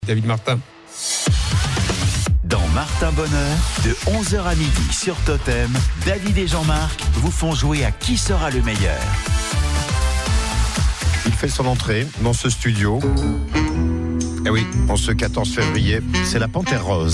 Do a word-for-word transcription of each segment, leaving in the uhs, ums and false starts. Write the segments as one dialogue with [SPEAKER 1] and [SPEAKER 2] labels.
[SPEAKER 1] David Martin.
[SPEAKER 2] Dans Martin Bonheur, de onze heures à midi sur Totem, David et Jean-Marc vous font jouer à qui sera le meilleur.
[SPEAKER 3] Il fait son entrée dans ce studio. Eh oui, en ce quatorze février, c'est la Panthère Rose.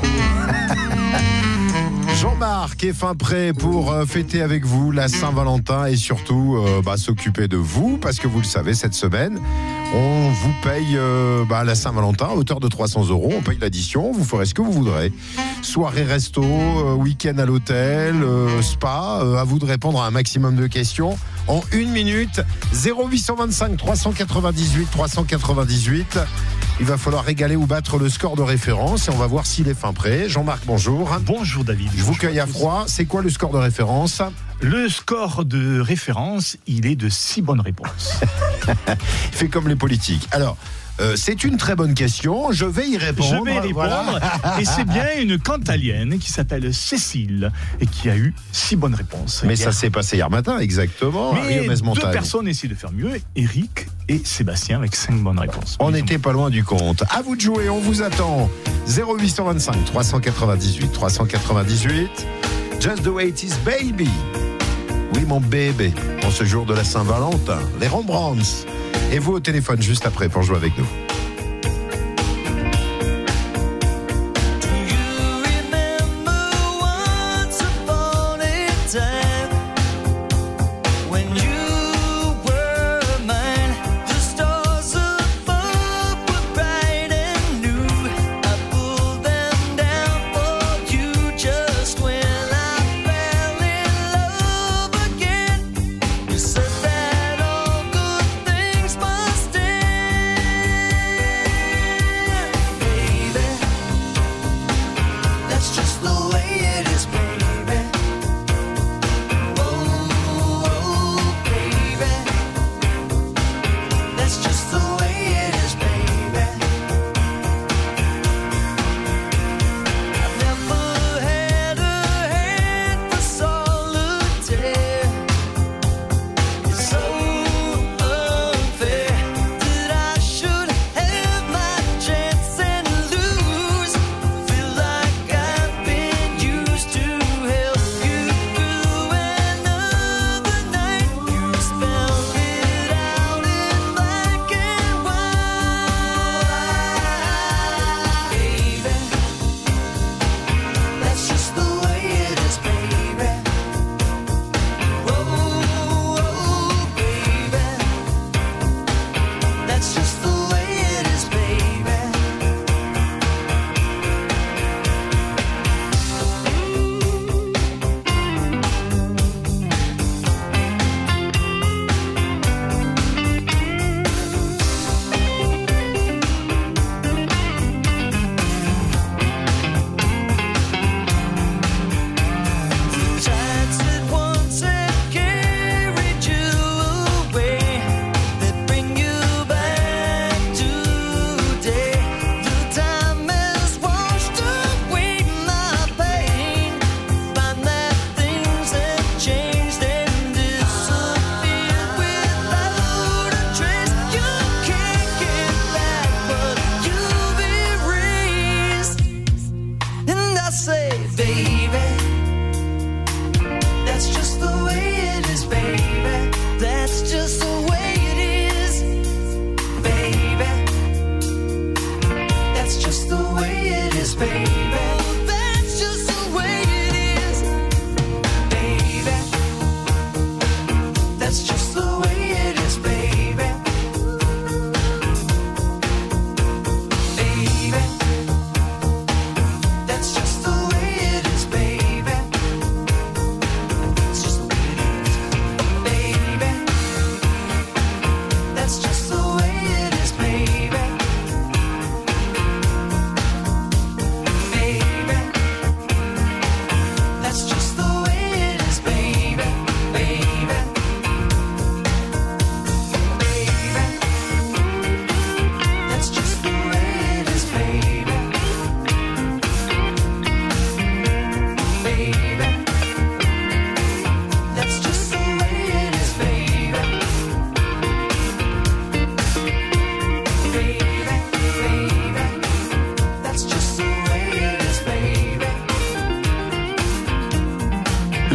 [SPEAKER 3] Jean-Marc est fin prêt pour euh, fêter avec vous la Saint-Valentin et surtout euh, bah, s'occuper de vous parce que vous le savez, cette semaine, on vous paye euh, bah, la Saint-Valentin à hauteur de trois cents euros. On paye l'addition, vous ferez ce que vous voudrez. Soirée resto, euh, week-end à l'hôtel, euh, spa, euh, à vous de répondre à un maximum de questions en une minute. zéro huit deux cinq trois cent quatre-vingt-dix-huit trois cent quatre-vingt-dix-huit. Il va falloir régaler ou battre le score de référence et on va voir s'il est fin prêt. Jean-Marc, bonjour.
[SPEAKER 4] Bonjour David.
[SPEAKER 3] Je vous cueille à froid. C'est quoi le score de référence ?
[SPEAKER 4] Le score de référence, il est de six bonnes réponses.
[SPEAKER 3] Fait comme les politiques. Alors, euh, c'est une très bonne question. Je vais y répondre.
[SPEAKER 4] Je vais y répondre. Voilà. Et c'est bien une Cantalienne qui s'appelle Cécile et qui a eu six bonnes réponses.
[SPEAKER 3] Mais
[SPEAKER 4] hier.
[SPEAKER 3] ça s'est passé hier matin, exactement.
[SPEAKER 4] Mais deux personnes essaient de faire mieux. Eric et Sébastien avec cinq bonnes réponses.
[SPEAKER 3] On n'était pas loin du compte. À vous de jouer, on vous attend. zéro huit deux cinq trois cent quatre-vingt-dix-huit trois cent quatre-vingt-dix-huit. Just the way it is, baby. Oui, mon bébé. En ce jour de la Saint-Valentin, les Rembrandts. Et vous au téléphone juste après pour jouer avec nous.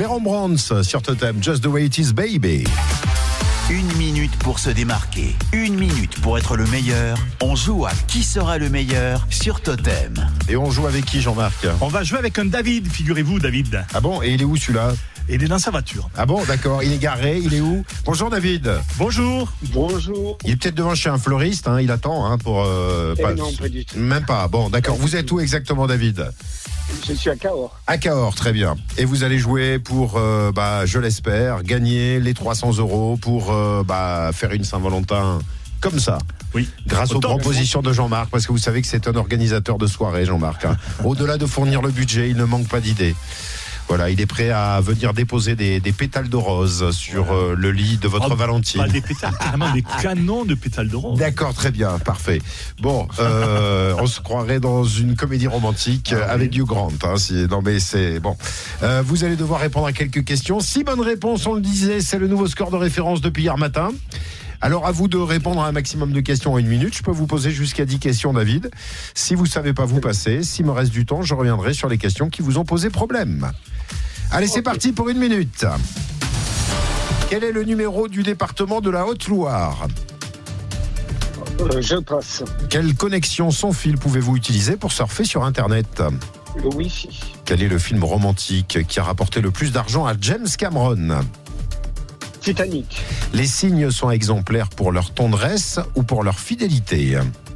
[SPEAKER 3] Les Rembrandts sur Totem, Just the Way It Is, Baby.
[SPEAKER 2] Une minute pour se démarquer, une minute pour être le meilleur. On joue à Qui sera le meilleur sur Totem.
[SPEAKER 3] Et on joue avec qui, Jean-Marc?
[SPEAKER 4] On va jouer avec un David, figurez-vous, David.
[SPEAKER 3] Ah bon? Et il est où celui-là?
[SPEAKER 4] Il est dans sa voiture.
[SPEAKER 3] Ah bon, d'accord. Il est garé, il est où? Bonjour David.
[SPEAKER 4] Bonjour.
[SPEAKER 1] Bonjour.
[SPEAKER 3] Il est peut-être devant chez un fleuriste, hein, il attend hein, pour... Euh,
[SPEAKER 1] Eh
[SPEAKER 3] pas,
[SPEAKER 1] non, pas du tout.
[SPEAKER 3] Même pas. Bon, d'accord. Vous êtes où exactement, David?
[SPEAKER 1] Je suis à Cahors.
[SPEAKER 3] À Cahors, très bien. Et vous allez jouer pour, euh, bah, je l'espère, gagner les trois cents euros pour euh, bah, faire une Saint-Valentin comme ça.
[SPEAKER 4] Oui.
[SPEAKER 3] Grâce aux
[SPEAKER 4] Autant
[SPEAKER 3] propositions de Jean-Marc, parce que vous savez que c'est un organisateur de soirée, Jean-Marc. Hein. Au-delà de fournir le budget, il ne manque pas d'idées. Voilà, il est prêt à venir déposer des, des pétales de rose sur voilà. euh, le lit de votre
[SPEAKER 4] oh,
[SPEAKER 3] Valentine.
[SPEAKER 4] Pas des pétales, carrément des canons de pétales de rose.
[SPEAKER 3] D'accord, très bien, parfait. Bon, euh, on se croirait dans une comédie romantique ah, avec oui. Hugh Grant. Hein, si, non mais c'est bon. Euh, vous allez devoir répondre à quelques questions. Six bonnes réponses, on le disait, c'est le nouveau score de référence depuis hier matin. Alors, à vous de répondre à un maximum de questions en une minute. Je peux vous poser jusqu'à dix questions, David. Si vous ne savez pas, vous passez. S'il me reste du temps, je reviendrai sur les questions qui vous ont posé problème. Allez, c'est okay. parti pour une minute. Quel est le numéro du département de la Haute-Loire?
[SPEAKER 1] euh, Je passe.
[SPEAKER 3] Quelle connexion sans fil pouvez-vous utiliser pour surfer sur Internet?
[SPEAKER 1] Le Wi-Fi.
[SPEAKER 3] Quel est le film romantique qui a rapporté le plus d'argent à James Cameron?
[SPEAKER 1] Titanic.
[SPEAKER 3] Les cygnes sont exemplaires pour leur tendresse ou pour leur fidélité?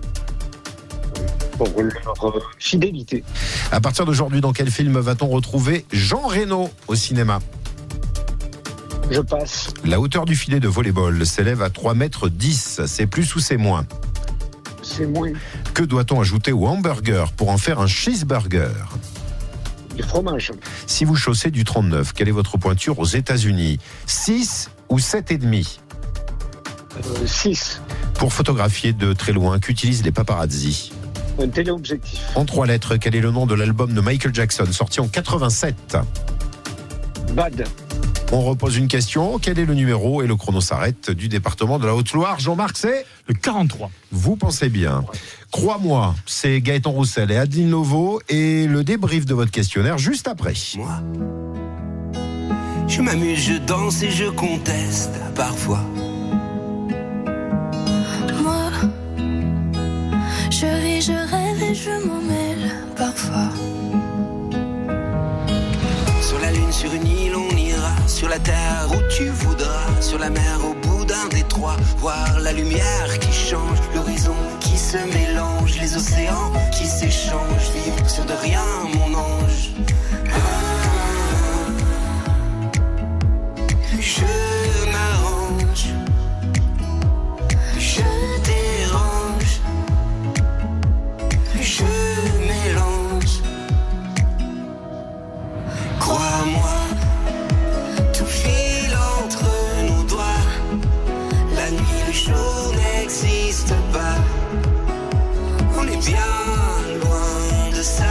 [SPEAKER 1] Pour leur fidélité.
[SPEAKER 3] À partir d'aujourd'hui, dans quel film va-t-on retrouver Jean Reno au cinéma?
[SPEAKER 1] Je passe.
[SPEAKER 3] La hauteur du filet de volley-ball s'élève à trois mètres dix. C'est plus ou c'est moins?
[SPEAKER 1] C'est moins.
[SPEAKER 3] Que doit-on ajouter au hamburger pour en faire un cheeseburger?
[SPEAKER 1] Du fromage.
[SPEAKER 3] Si vous chaussez du trente-neuf, quelle est votre pointure aux États-Unis? six ou sept virgule cinq?
[SPEAKER 1] euh, six.
[SPEAKER 3] Pour photographier de très loin, qu'utilisent les paparazzi?
[SPEAKER 1] Un téléobjectif.
[SPEAKER 3] En trois lettres, quel est le nom de l'album de Michael Jackson, sorti en quatre-vingt-sept?
[SPEAKER 1] Bad.
[SPEAKER 3] On repose une question. Quel est le numéro, et le chrono s'arrête, du département de la Haute-Loire? Jean-Marc, c'est
[SPEAKER 4] le quarante-trois.
[SPEAKER 3] Vous pensez bien. Crois-moi, c'est Gaëtan Roussel et Adeline Novo et le débrief de votre questionnaire juste après.
[SPEAKER 5] Moi, je m'amuse, je danse et je conteste parfois.
[SPEAKER 6] Moi, je ris, je rêve et je m'en mêle parfois.
[SPEAKER 5] Sur la lune, sur une île, on ira. Sur la terre où tu voudras. Sur la mer, au bout d'un détroit. Voir la lumière qui change, l'horizon qui se mélange, les océans qui s'échangent. Vivre sur de rien, mon ange. Ah, je m'arrange, je dérange, je mélange. Crois-moi, tout file entre nos doigts. La nuit, le jour n'existe pas. On est bien loin de ça.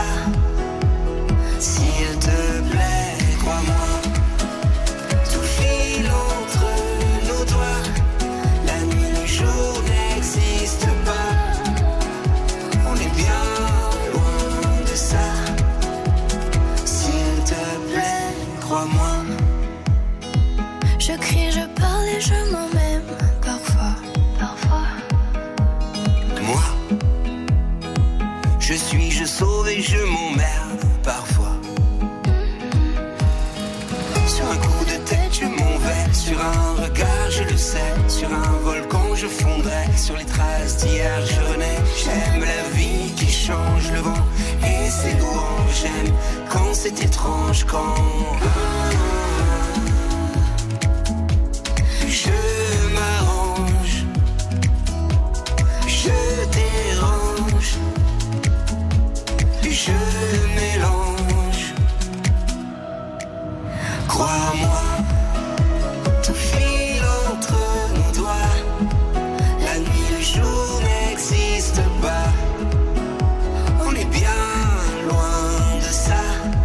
[SPEAKER 5] S'il te plaît, crois-moi. Tout file entre nos doigts. La nuit, le jour n'existe pas. On est bien loin de ça. S'il te plaît, crois-moi.
[SPEAKER 6] Je crie, je parle et je m'en même parfois, parfois.
[SPEAKER 5] Moi, je suis, je sauve et je m'emmerde parfois. Sur un coup de tête, je m'en vais. Sur un regard, je le sais. Sur un volcan, je fondrai. Sur les traces d'hier, je renais. J'aime la vie qui change le vent et ses louanges. J'aime quand c'est étrange, quand je m'arrange, je dérange, je mélange. Crois-moi, tout file entre nos doigts. La nuit, le jour n'existe pas. On est bien loin de ça.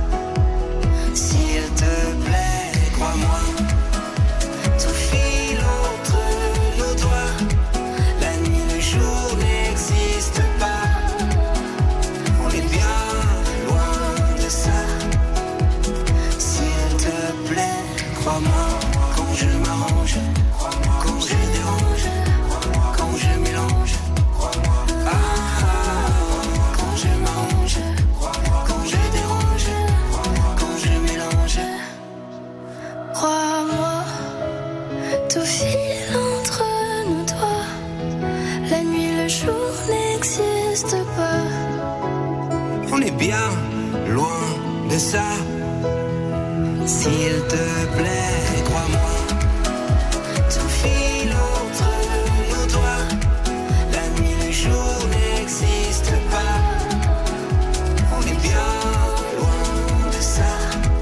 [SPEAKER 5] S'il te plaît, crois-moi. Tout file entre nos doigts. La nuit, le jour n'existe pas. On est bien bien loin de ça. S'il te plaît, crois-moi, tout file entre nos doigts. La nuit, le jour n'existe pas. On est bien loin de ça.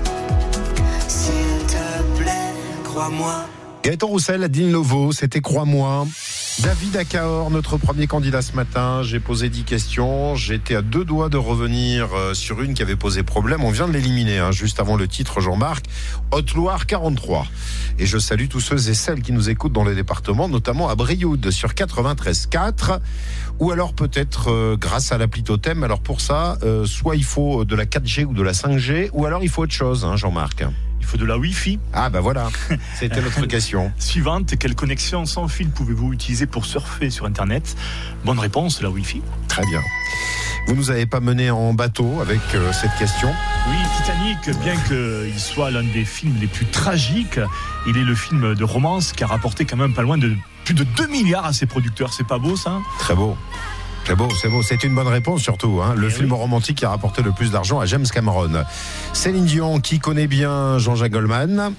[SPEAKER 5] S'il te plaît, crois-moi.
[SPEAKER 3] Gaëtan Roussel, Adine Novo, c'était Crois-moi. David Acaor, notre premier candidat ce matin. J'ai posé dix questions. J'étais à deux doigts de revenir sur une qui avait posé problème. On vient de l'éliminer, hein, juste avant le titre, Jean-Marc. Haute-Loire quarante-trois. Et je salue tous ceux et celles qui nous écoutent dans les départements, notamment à Brioude sur quatre-vingt-treize quatre. Ou alors peut-être euh, grâce à l'appli Totem. Alors pour ça, euh, soit il faut de la quatre G ou de la cinq G, ou alors il faut autre chose, hein, Jean-Marc.
[SPEAKER 4] Il faut de la Wi-Fi.
[SPEAKER 3] Ah ben voilà, c'était notre question.
[SPEAKER 4] Suivante, quelle connexion sans fil pouvez-vous utiliser pour surfer sur Internet? Bonne réponse, la Wi-Fi.
[SPEAKER 3] Très bien. Vous nous avez pas mené en bateau avec euh, cette question?
[SPEAKER 4] Oui, Titanic, bien qu'il soit l'un des films les plus tragiques, il est le film de romance qui a rapporté quand même pas loin de plus de deux milliards à ses producteurs. C'est pas beau ça?
[SPEAKER 3] Très beau. C'est beau, c'est beau. C'est une bonne réponse surtout. Hein. Le
[SPEAKER 4] Et
[SPEAKER 3] film
[SPEAKER 4] oui.
[SPEAKER 3] romantique qui a rapporté le plus d'argent à James Cameron. Céline Dion, qui connaît bien Jean-Jacques Goldman.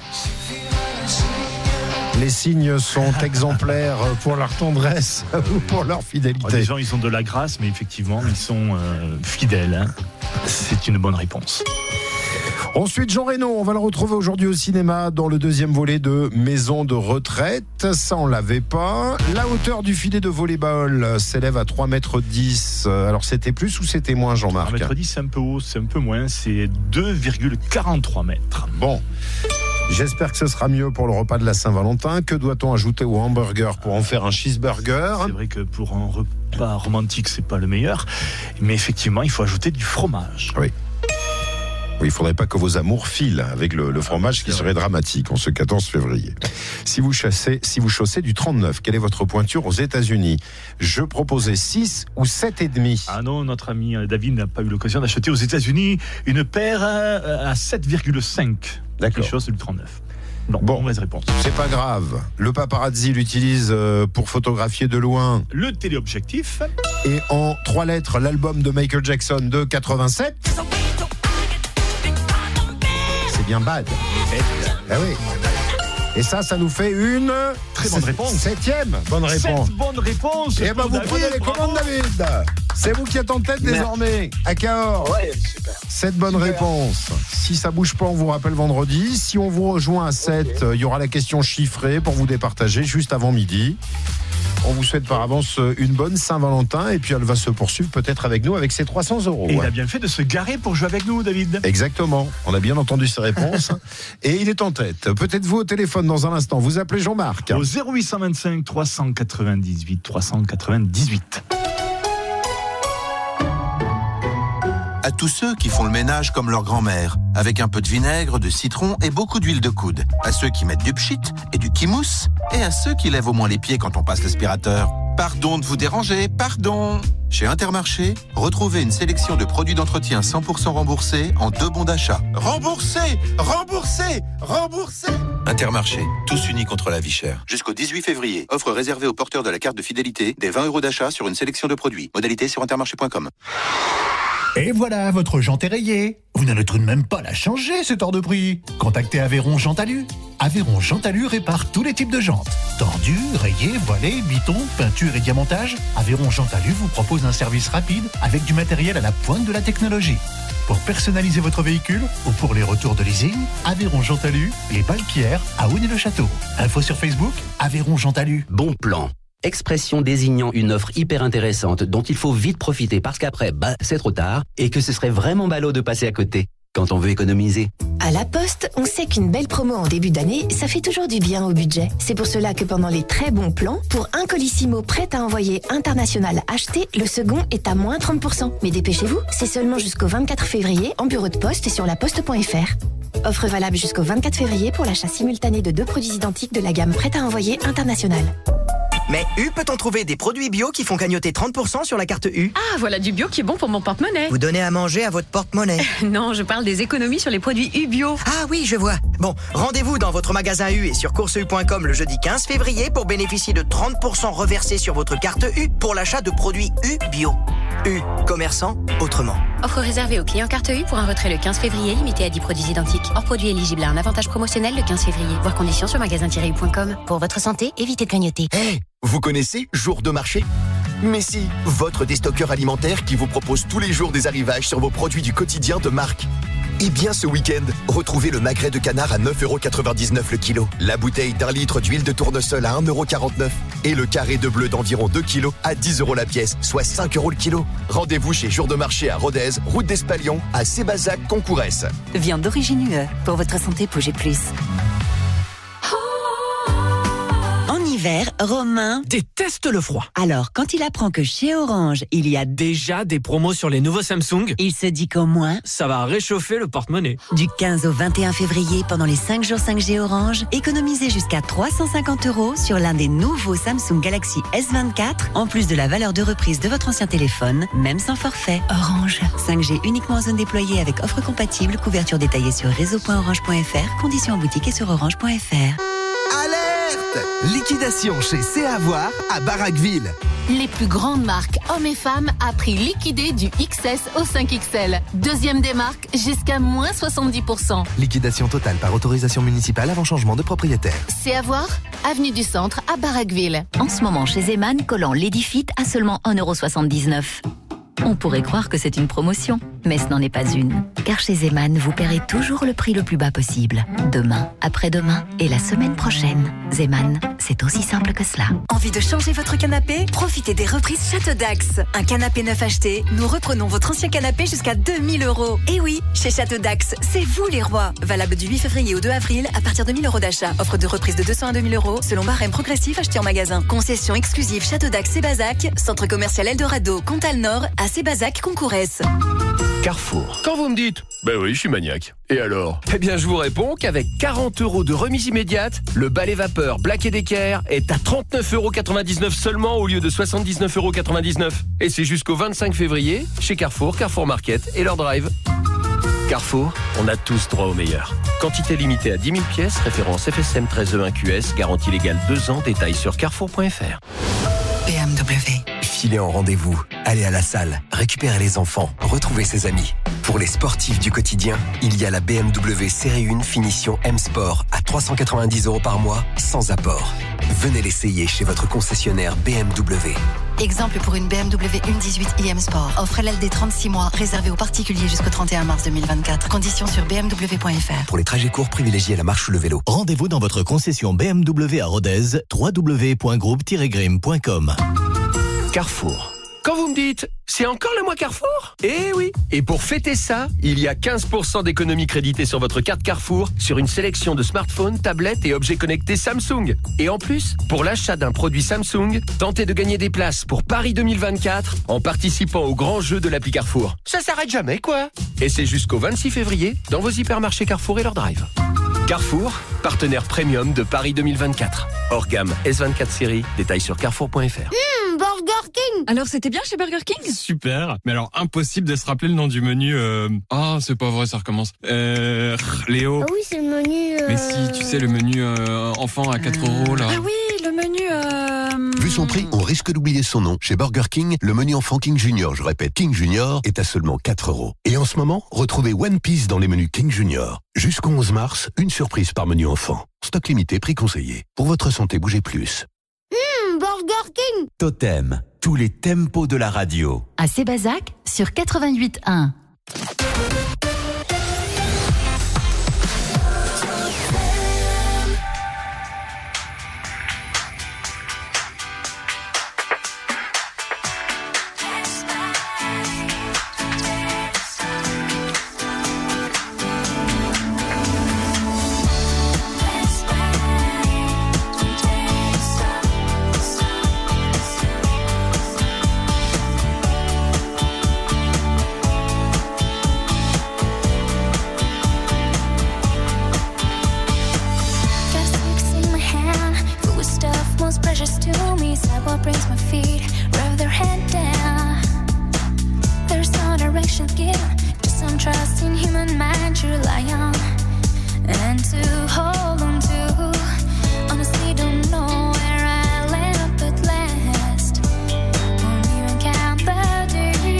[SPEAKER 3] Les signes sont exemplaires pour leur tendresse ou pour leur
[SPEAKER 4] Oh,
[SPEAKER 3] fidélité.
[SPEAKER 4] les gens, ils ont de la grâce, mais effectivement, ils sont euh, fidèles. Hein. C'est une bonne réponse.
[SPEAKER 3] Ensuite, Jean Reno, on va le retrouver aujourd'hui au cinéma dans le deuxième volet de Maison de retraite. Ça, on l'avait pas. La hauteur du filet de volley-ball s'élève à trois mètres dix. Alors, c'était plus ou c'était moins, Jean-Marc?
[SPEAKER 4] un mètre dix, c'est un peu haut, c'est un peu moins. C'est deux virgule quarante-trois mètres.
[SPEAKER 3] Bon. J'espère que ce sera mieux pour le repas de la Saint-Valentin. Que doit-on ajouter au hamburger pour en faire un cheeseburger?
[SPEAKER 4] C'est vrai que pour un repas romantique, c'est pas le meilleur. Mais effectivement, il faut ajouter du fromage.
[SPEAKER 3] Oui. Oui, il ne faudrait pas que vos amours filent avec le, le fromage qui serait dramatique en ce quatorze février. Si vous chassez, si vous chaussez du trente-neuf, quelle est votre pointure aux États-Unis? Je proposais six ou sept et demi.
[SPEAKER 4] Ah non, notre ami David n'a pas eu l'occasion d'acheter aux États-Unis une paire à sept virgule cinq.
[SPEAKER 3] D'accord.
[SPEAKER 4] Quelque chose du trente-neuf. Non,
[SPEAKER 3] Bon.
[SPEAKER 4] mauvaise réponse.
[SPEAKER 3] C'est pas grave. Le paparazzi l'utilise pour photographier de loin.
[SPEAKER 4] Le téléobjectif.
[SPEAKER 3] Et en trois lettres, l'album de Michael Jackson de quatre-vingt-sept. C'est bien bad. Ah oui. Et ça, ça nous fait une
[SPEAKER 4] Très bonne réponse.
[SPEAKER 3] Septième bonne réponse.
[SPEAKER 4] Sept bonnes réponses.
[SPEAKER 3] Et ben vous
[SPEAKER 4] David,
[SPEAKER 3] prenez les
[SPEAKER 4] bravo.
[SPEAKER 3] commandes, David. C'est vous qui êtes en tête désormais. À Cahors.
[SPEAKER 1] Ouais, super.
[SPEAKER 3] sept bonnes réponses. Si ça bouge pas, on vous rappelle vendredi. Si on vous rejoint à sept, il y aura la question chiffrée pour vous départager juste avant midi. On vous souhaite par avance une bonne Saint-Valentin et puis elle va se poursuivre peut-être avec nous avec ses trois cents euros.
[SPEAKER 4] Et il
[SPEAKER 3] Ouais.
[SPEAKER 4] a bien fait de se garer pour jouer avec nous, David.
[SPEAKER 3] Exactement. On a bien entendu ses réponses. Et il est en tête. Peut-être vous au téléphone dans un instant. Vous appelez Jean-Marc.
[SPEAKER 4] Au zéro huit cent vingt-cinq trois cent quatre-vingt-dix-huit trois cent quatre-vingt-dix-huit.
[SPEAKER 7] À tous ceux qui font le ménage comme leur grand-mère, avec un peu de vinaigre, de citron et beaucoup d'huile de coude. À ceux qui mettent du pchit et du kimousse. Et à ceux qui lèvent au moins les pieds quand on passe l'aspirateur. Pardon de vous déranger, pardon. Chez Intermarché, retrouvez une sélection de produits d'entretien cent pour cent remboursés en deux bons d'achat. Remboursés, remboursés, remboursés. Intermarché, tous unis contre la vie chère. Jusqu'au dix-huit février, offre réservée aux porteurs de la carte de fidélité des vingt euros d'achat sur une sélection de produits. Modalité sur intermarché point com.
[SPEAKER 8] Et voilà, votre jante est rayée. Vous n'allez tout de même pas la changer, cette hors de prix. Contactez Aveyron Jantalu. Aveyron Jantalu répare tous les types de jantes. Tordus, rayés, voilés, bitons, peinture et diamantage. Aveyron Jantalu vous propose un service rapide avec du matériel à la pointe de la technologie. Pour personnaliser votre véhicule ou pour les retours de leasing, Aveyron Jantalu, les Balquières, à Hounet-le-Château. Info sur Facebook, Aveyron Jantalu.
[SPEAKER 9] Bon plan. Expression désignant une offre hyper intéressante dont il faut vite profiter parce qu'après, bah, c'est trop tard et que ce serait vraiment ballot de passer à côté quand on veut économiser.
[SPEAKER 10] À La Poste, on sait qu'une belle promo en début d'année, ça fait toujours du bien au budget. C'est pour cela que pendant les très bons plans, pour un Colissimo prêt à envoyer international acheté, le second est à moins trente pour cent. Mais dépêchez-vous, c'est seulement jusqu'au vingt-quatre février en bureau de poste et sur laposte point f r. Offre valable jusqu'au vingt-quatre février pour l'achat simultané de deux produits identiques de la gamme prêt à envoyer international.
[SPEAKER 11] Mais U peut en trouver des produits bio qui font cagnotter trente pour cent sur la carte U.
[SPEAKER 12] Ah, voilà du bio qui est bon pour mon porte-monnaie.
[SPEAKER 11] Vous donnez à manger à votre porte-monnaie.
[SPEAKER 12] Non, je parle des économies sur les produits U bio.
[SPEAKER 11] Ah oui, je vois. Bon, rendez-vous dans votre magasin U et sur course u point com le jeudi quinze février pour bénéficier de trente pour cent reversés sur votre carte U pour l'achat de produits U bio. U, commerçant, autrement.
[SPEAKER 12] Offre réservée aux clients carte U pour un retrait le quinze février, limité à dix produits identiques. Hors produit éligible à un avantage promotionnel le quinze février. Voir conditions sur magasin tiret u point com.
[SPEAKER 13] Pour votre santé, évitez de clignoter.
[SPEAKER 14] Hé, hey, vous connaissez Jour de marché ? Mais si, votre déstockeur alimentaire qui vous propose tous les jours des arrivages sur vos produits du quotidien de marque. Et bien ce week-end, retrouvez le magret de canard à neuf euros quatre-vingt-dix-neuf le kilo, la bouteille d'un litre d'huile de tournesol à un euro quarante-neuf et le carré de bleu d'environ deux kilos à dix euros la pièce, soit cinq euros le kilo. Rendez-vous chez Jour de marché à Rodez, route d'Espalion, à Sébazac, Concourès.
[SPEAKER 13] Viande d'origine U E, pour votre santé, bougez plus. En hiver, Romain
[SPEAKER 15] déteste le froid.
[SPEAKER 13] Alors, quand il apprend que chez Orange, il y a
[SPEAKER 15] déjà des promos sur les nouveaux Samsung,
[SPEAKER 13] il se dit qu'au moins,
[SPEAKER 15] ça va réchauffer le porte-monnaie.
[SPEAKER 13] Du quinze au vingt et un février, pendant les cinq jours cinq G Orange, économisez jusqu'à trois cent cinquante euros sur l'un des nouveaux Samsung Galaxy S vingt-quatre, en plus de la valeur de reprise de votre ancien téléphone, même sans forfait. Orange. cinq G uniquement en zone déployée avec offre compatible, couverture détaillée sur réseau point orange point f r, conditions en boutique et sur orange point f r.
[SPEAKER 16] Alerte! Liquidation chez C'est à voir à Baraqueville.
[SPEAKER 17] Les plus grandes marques hommes et femmes à prix liquidé du X S au cinq X L. Deuxième des marques, jusqu'à moins soixante-dix pour cent.
[SPEAKER 16] Liquidation totale par autorisation municipale avant changement de propriétaire.
[SPEAKER 17] C'est à voir, avenue du Centre à Baraqueville.
[SPEAKER 10] En ce moment chez Zeman, collant Ladyfit à seulement un euro soixante-dix-neuf. On pourrait croire que c'est une promotion, mais ce n'en est pas une. Car chez Zeman, vous paierez toujours le prix le plus bas possible. Demain, après-demain et la semaine prochaine. Zeman, c'est aussi simple que cela.
[SPEAKER 18] Envie de changer votre canapé ? Profitez des reprises Château Dax. Un canapé neuf acheté, nous reprenons votre ancien canapé jusqu'à deux mille euros. Et oui, chez Château Dax, c'est vous les rois. Valable du huit février au deux avril à partir de mille euros d'achat. Offre de reprise de deux cents à deux mille euros selon barème progressif acheté en magasin. Concession exclusive Château Dax Sébazac, centre commercial Eldorado, Comtal Nord, à Sébazac, Concourès.
[SPEAKER 19] Carrefour. Quand vous me dites, ben oui, je suis maniaque. Et alors ? Eh bien, je vous réponds qu'avec quarante euros de remise immédiate, le balai vapeur Black & Decker est à trente-neuf euros quatre-vingt-dix-neuf seulement au lieu de soixante-dix-neuf euros quatre-vingt-dix-neuf. Et c'est jusqu'au vingt-cinq février chez Carrefour, Carrefour Market et leur drive. Carrefour, on a tous droit au meilleur. Quantité limitée à dix mille pièces, référence F S M treize E un Q S, garantie légale deux ans, détails sur carrefour point f r.
[SPEAKER 11] B M W.
[SPEAKER 16] Filez en rendez-vous, allez à la salle, récupérez les enfants, retrouvez ses amis. Pour les sportifs du quotidien, il y a la B M W Série un Finition M Sport à trois cent quatre-vingt-dix euros par mois, sans apport. Venez l'essayer chez votre concessionnaire B M W.
[SPEAKER 18] Exemple pour une B M W un dix-huit i M Sport. Offre L D trente-six mois, réservée aux particuliers jusqu'au trente et un mars deux mille vingt-quatre. Conditions sur b m w point f r.
[SPEAKER 16] Pour les trajets courts, privilégiez la marche ou le vélo.
[SPEAKER 20] Rendez-vous dans votre concession B M W à Rodez, w w w point groupe tiret grim point com.
[SPEAKER 19] Carrefour. Quand vous me dites, c'est encore le mois Carrefour ? Eh oui. Et pour fêter ça, il y a quinze pour cent d'économie créditée sur votre carte Carrefour sur une sélection de smartphones, tablettes et objets connectés Samsung. Et en plus, pour l'achat d'un produit Samsung, tentez de gagner des places pour Paris deux mille vingt-quatre en participant au grand jeu de l'appli Carrefour. Ça s'arrête jamais, quoi. Et c'est jusqu'au vingt-six février dans vos hypermarchés Carrefour et leur drive. Carrefour, partenaire premium de Paris deux mille vingt-quatre. Hors gamme S vingt-quatre série, détails sur carrefour point f r.
[SPEAKER 12] Mmh, Burger King. Alors c'était bien chez Burger King ?
[SPEAKER 21] Super, mais alors impossible de se rappeler le nom du menu. Euh... Ah, c'est pas vrai, ça recommence. Euh... Léo.
[SPEAKER 6] Ah oui, c'est le menu... Euh...
[SPEAKER 21] Mais si, tu sais, le menu euh, enfant à quatre euros, là.
[SPEAKER 12] Ah oui, le menu... Euh...
[SPEAKER 22] Vu son prix, on risque d'oublier son nom. Chez Burger King, le menu enfant King Junior, je répète, King Junior, est à seulement quatre euros. Et en ce moment, retrouvez One Piece dans les menus King Junior. Jusqu'au onze mars, une surprise par menu enfant. Stock limité, prix conseillé. Pour votre santé, bougez plus.
[SPEAKER 6] Mmh, Burger King.
[SPEAKER 2] Totem, tous les tempos de la radio.
[SPEAKER 10] À Sébazac, sur quatre-vingt-huit un.
[SPEAKER 6] Won't even count the days.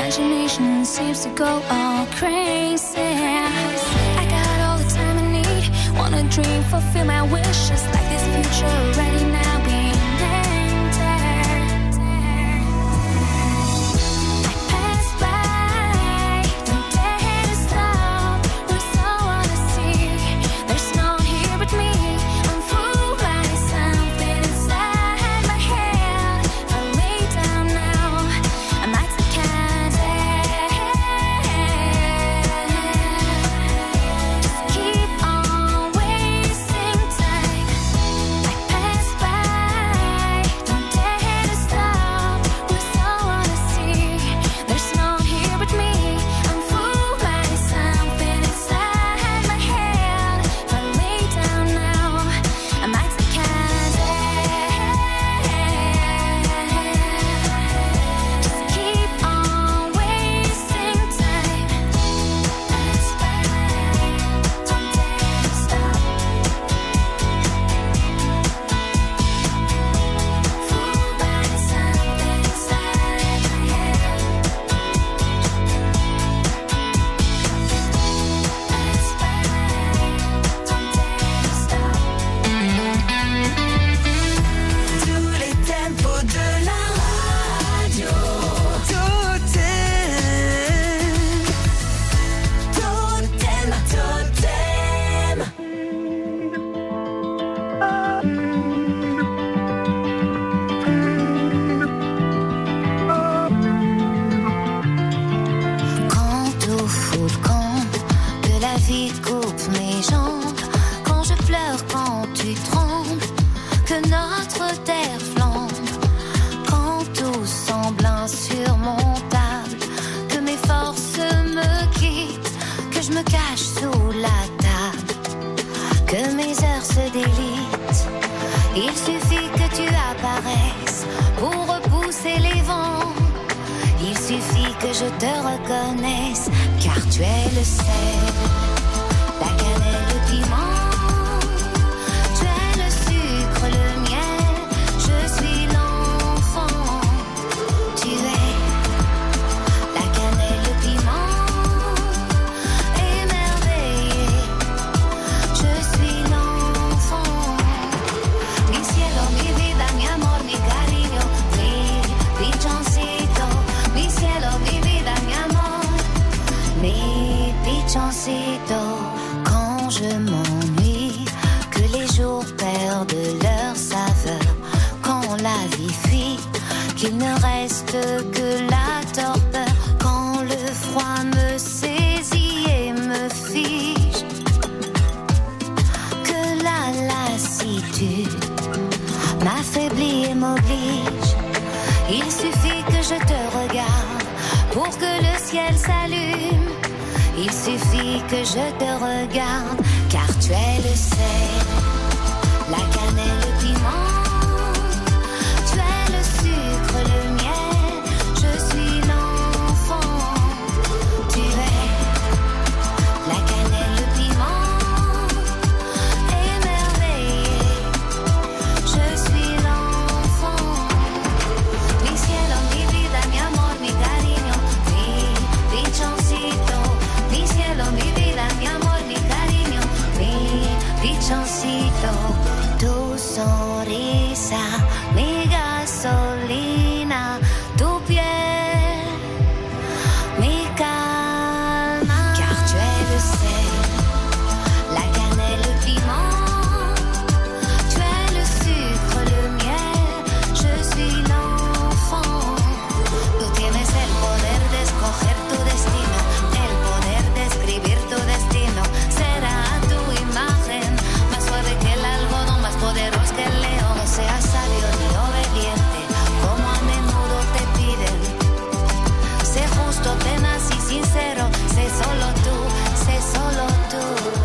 [SPEAKER 6] imagination seems to go all crazy. I got all the time I need. Wanna dream, fulfill my wishes. Like this future already now being entered. I pass by, don't dare to stop. We're so on the sea. There's no one here but me. I'm fooled by something inside my head. I lay down now. I might take just keep on wasting time. I pass by, don't dare to stop. We're so on the sea. There's no one here but me. I'm fooled by something inside my head. If I lay down now, I might take just keep on wasting time. Pass by, don't dare to stop. Fooled by something inside my head. Pass by, don't dare to stop. Tous les tempos de la radio. Totem, totem, totem. Quand au fond le camp de la vie coupe mes jambes, quand je pleure, quand tu trembles, que notre terre flambe, quand tout semble insurmontable, que mes forces me quittent, que je me cache sous la table, que mes heures se délitent. Il suffit que tu apparaisses pour repousser les vents. Il suffit que je te reconnaisse, car tu es le sel, la cannelle, le piment. Tu es le sucre, le miel, je suis l'enfant. Tu es la cannelle, le piment, émerveillé. Je suis l'enfant. Mi cielo, mi vida, mi amor, mi cariño, mi pichoncito. Mi cielo, mi vida, mi amor, mi pichoncito. Quand je m'ennuie, que les jours perdent leur saveur, quand la vie fuit, qu'il ne reste que la torpeur, quand le froid me saisit et me fige, que la lassitude m'affaiblit et m'oblige. Il suffit que je te regarde pour que le ciel s'allume. Il suffit que je te regarde, car tu es le sel, la cannelle, le piment. Tu es le sucre, le miel, je suis l'enfant. Tu es la cannelle, le piment, émerveillé. Je suis l'enfant. Mi cielo, mi vida, mi amor, mi cariño, mi pichoncito. Mi cielo, mi vida, mi amor, mi cariño, mi pichoncito. Tu sonrisa, mi gasolina, tu piel, mi calma. Car tu es le sel, la cannelle, le piment. Tu es le sucre, le miel, je suis l'enfant. Tú tienes el poder de escoger tu destino, el poder de escribir tu destino. Será tu imagen, más suave que el algodón, más poderoso que el león. No seas sabio ni obediente, como a menudo te piden. Sé justo, tenaz y sincero, sé solo tú, sé solo tú.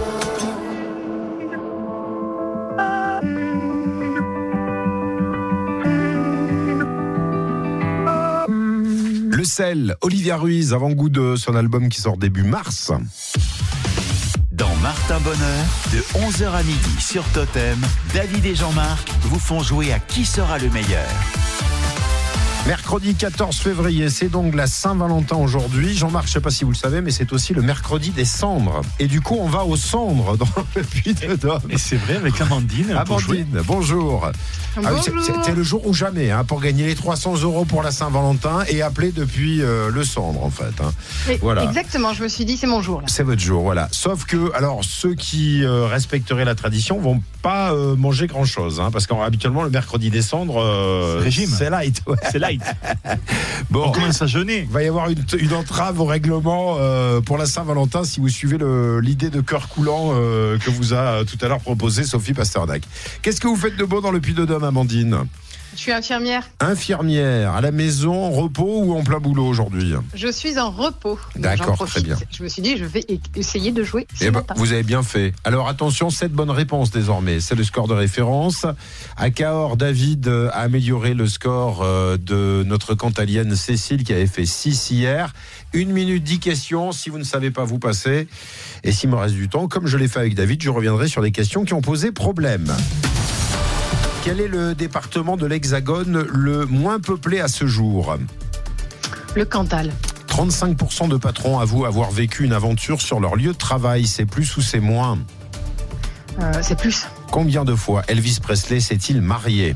[SPEAKER 3] Le sel, Olivia Ruiz, avant-goût de son album qui sort début mars.
[SPEAKER 2] Dans Martin Bonheur, de onze heures à midi sur Totem, David et Jean-Marc vous font jouer à Qui sera le meilleur.
[SPEAKER 3] Mercredi quatorze février, c'est donc la Saint-Valentin aujourd'hui. Jean-Marc, je ne sais pas si vous le savez, mais c'est aussi le mercredi des cendres. Et du coup, on va aux cendres dans le Puy-de-Dôme.
[SPEAKER 4] Et c'est vrai, avec Amandine.
[SPEAKER 3] Amandine, bonjour.
[SPEAKER 1] Bonjour.
[SPEAKER 3] Ah oui, c'est- c'était le jour ou jamais hein, pour gagner les trois cents euros pour la Saint-Valentin et appeler depuis euh, le cendre en fait. Hein.
[SPEAKER 1] Oui,
[SPEAKER 3] Voilà.
[SPEAKER 1] exactement, je me suis dit, c'est mon jour. Là.
[SPEAKER 3] C'est votre jour, voilà. Sauf que, alors, ceux qui euh, respecteraient la tradition vont pas euh, manger grand-chose, hein, parce qu'habituellement, le mercredi des cendres, euh,
[SPEAKER 4] C'est régime.
[SPEAKER 3] c'est light. ouais.
[SPEAKER 4] C'est light.
[SPEAKER 3] Bon,
[SPEAKER 4] On commence à jeûner.
[SPEAKER 3] il va y avoir une, une entrave au règlement euh, pour la Saint-Valentin si vous suivez le- l'idée de cœur coulant euh, que vous a euh, tout à l'heure proposé Sophie Pasternak. Qu'est-ce que vous faites de beau dans le Puy-de-Dôme, Amandine?
[SPEAKER 1] Je suis infirmière.
[SPEAKER 3] Infirmière, à la maison, repos ou en plein boulot aujourd'hui?
[SPEAKER 1] Je suis en repos. Donc
[SPEAKER 3] D'accord,
[SPEAKER 1] j'en profite.
[SPEAKER 3] très bien.
[SPEAKER 1] Je me suis dit, je vais e- essayer de jouer ce
[SPEAKER 3] Eh ben,
[SPEAKER 1] matin.
[SPEAKER 3] vous avez bien fait. Alors attention, sept bonnes réponses désormais. C'est le score de référence. À Cahors, David euh, a amélioré le score euh, de notre cantalienne Cécile qui avait fait six hier. Une minute, dix questions. Si vous ne savez pas, vous passez. Et s'il me reste du temps, comme je l'ai fait avec David, je reviendrai sur des questions qui ont posé problème. Quel est le département de l'Hexagone le moins peuplé à ce jour?
[SPEAKER 1] Le Cantal.
[SPEAKER 3] trente-cinq pour cent de patrons avouent avoir vécu une aventure sur leur lieu de travail. C'est plus ou c'est moins?
[SPEAKER 1] Euh, c'est plus.
[SPEAKER 3] Combien de fois Elvis Presley s'est-il marié?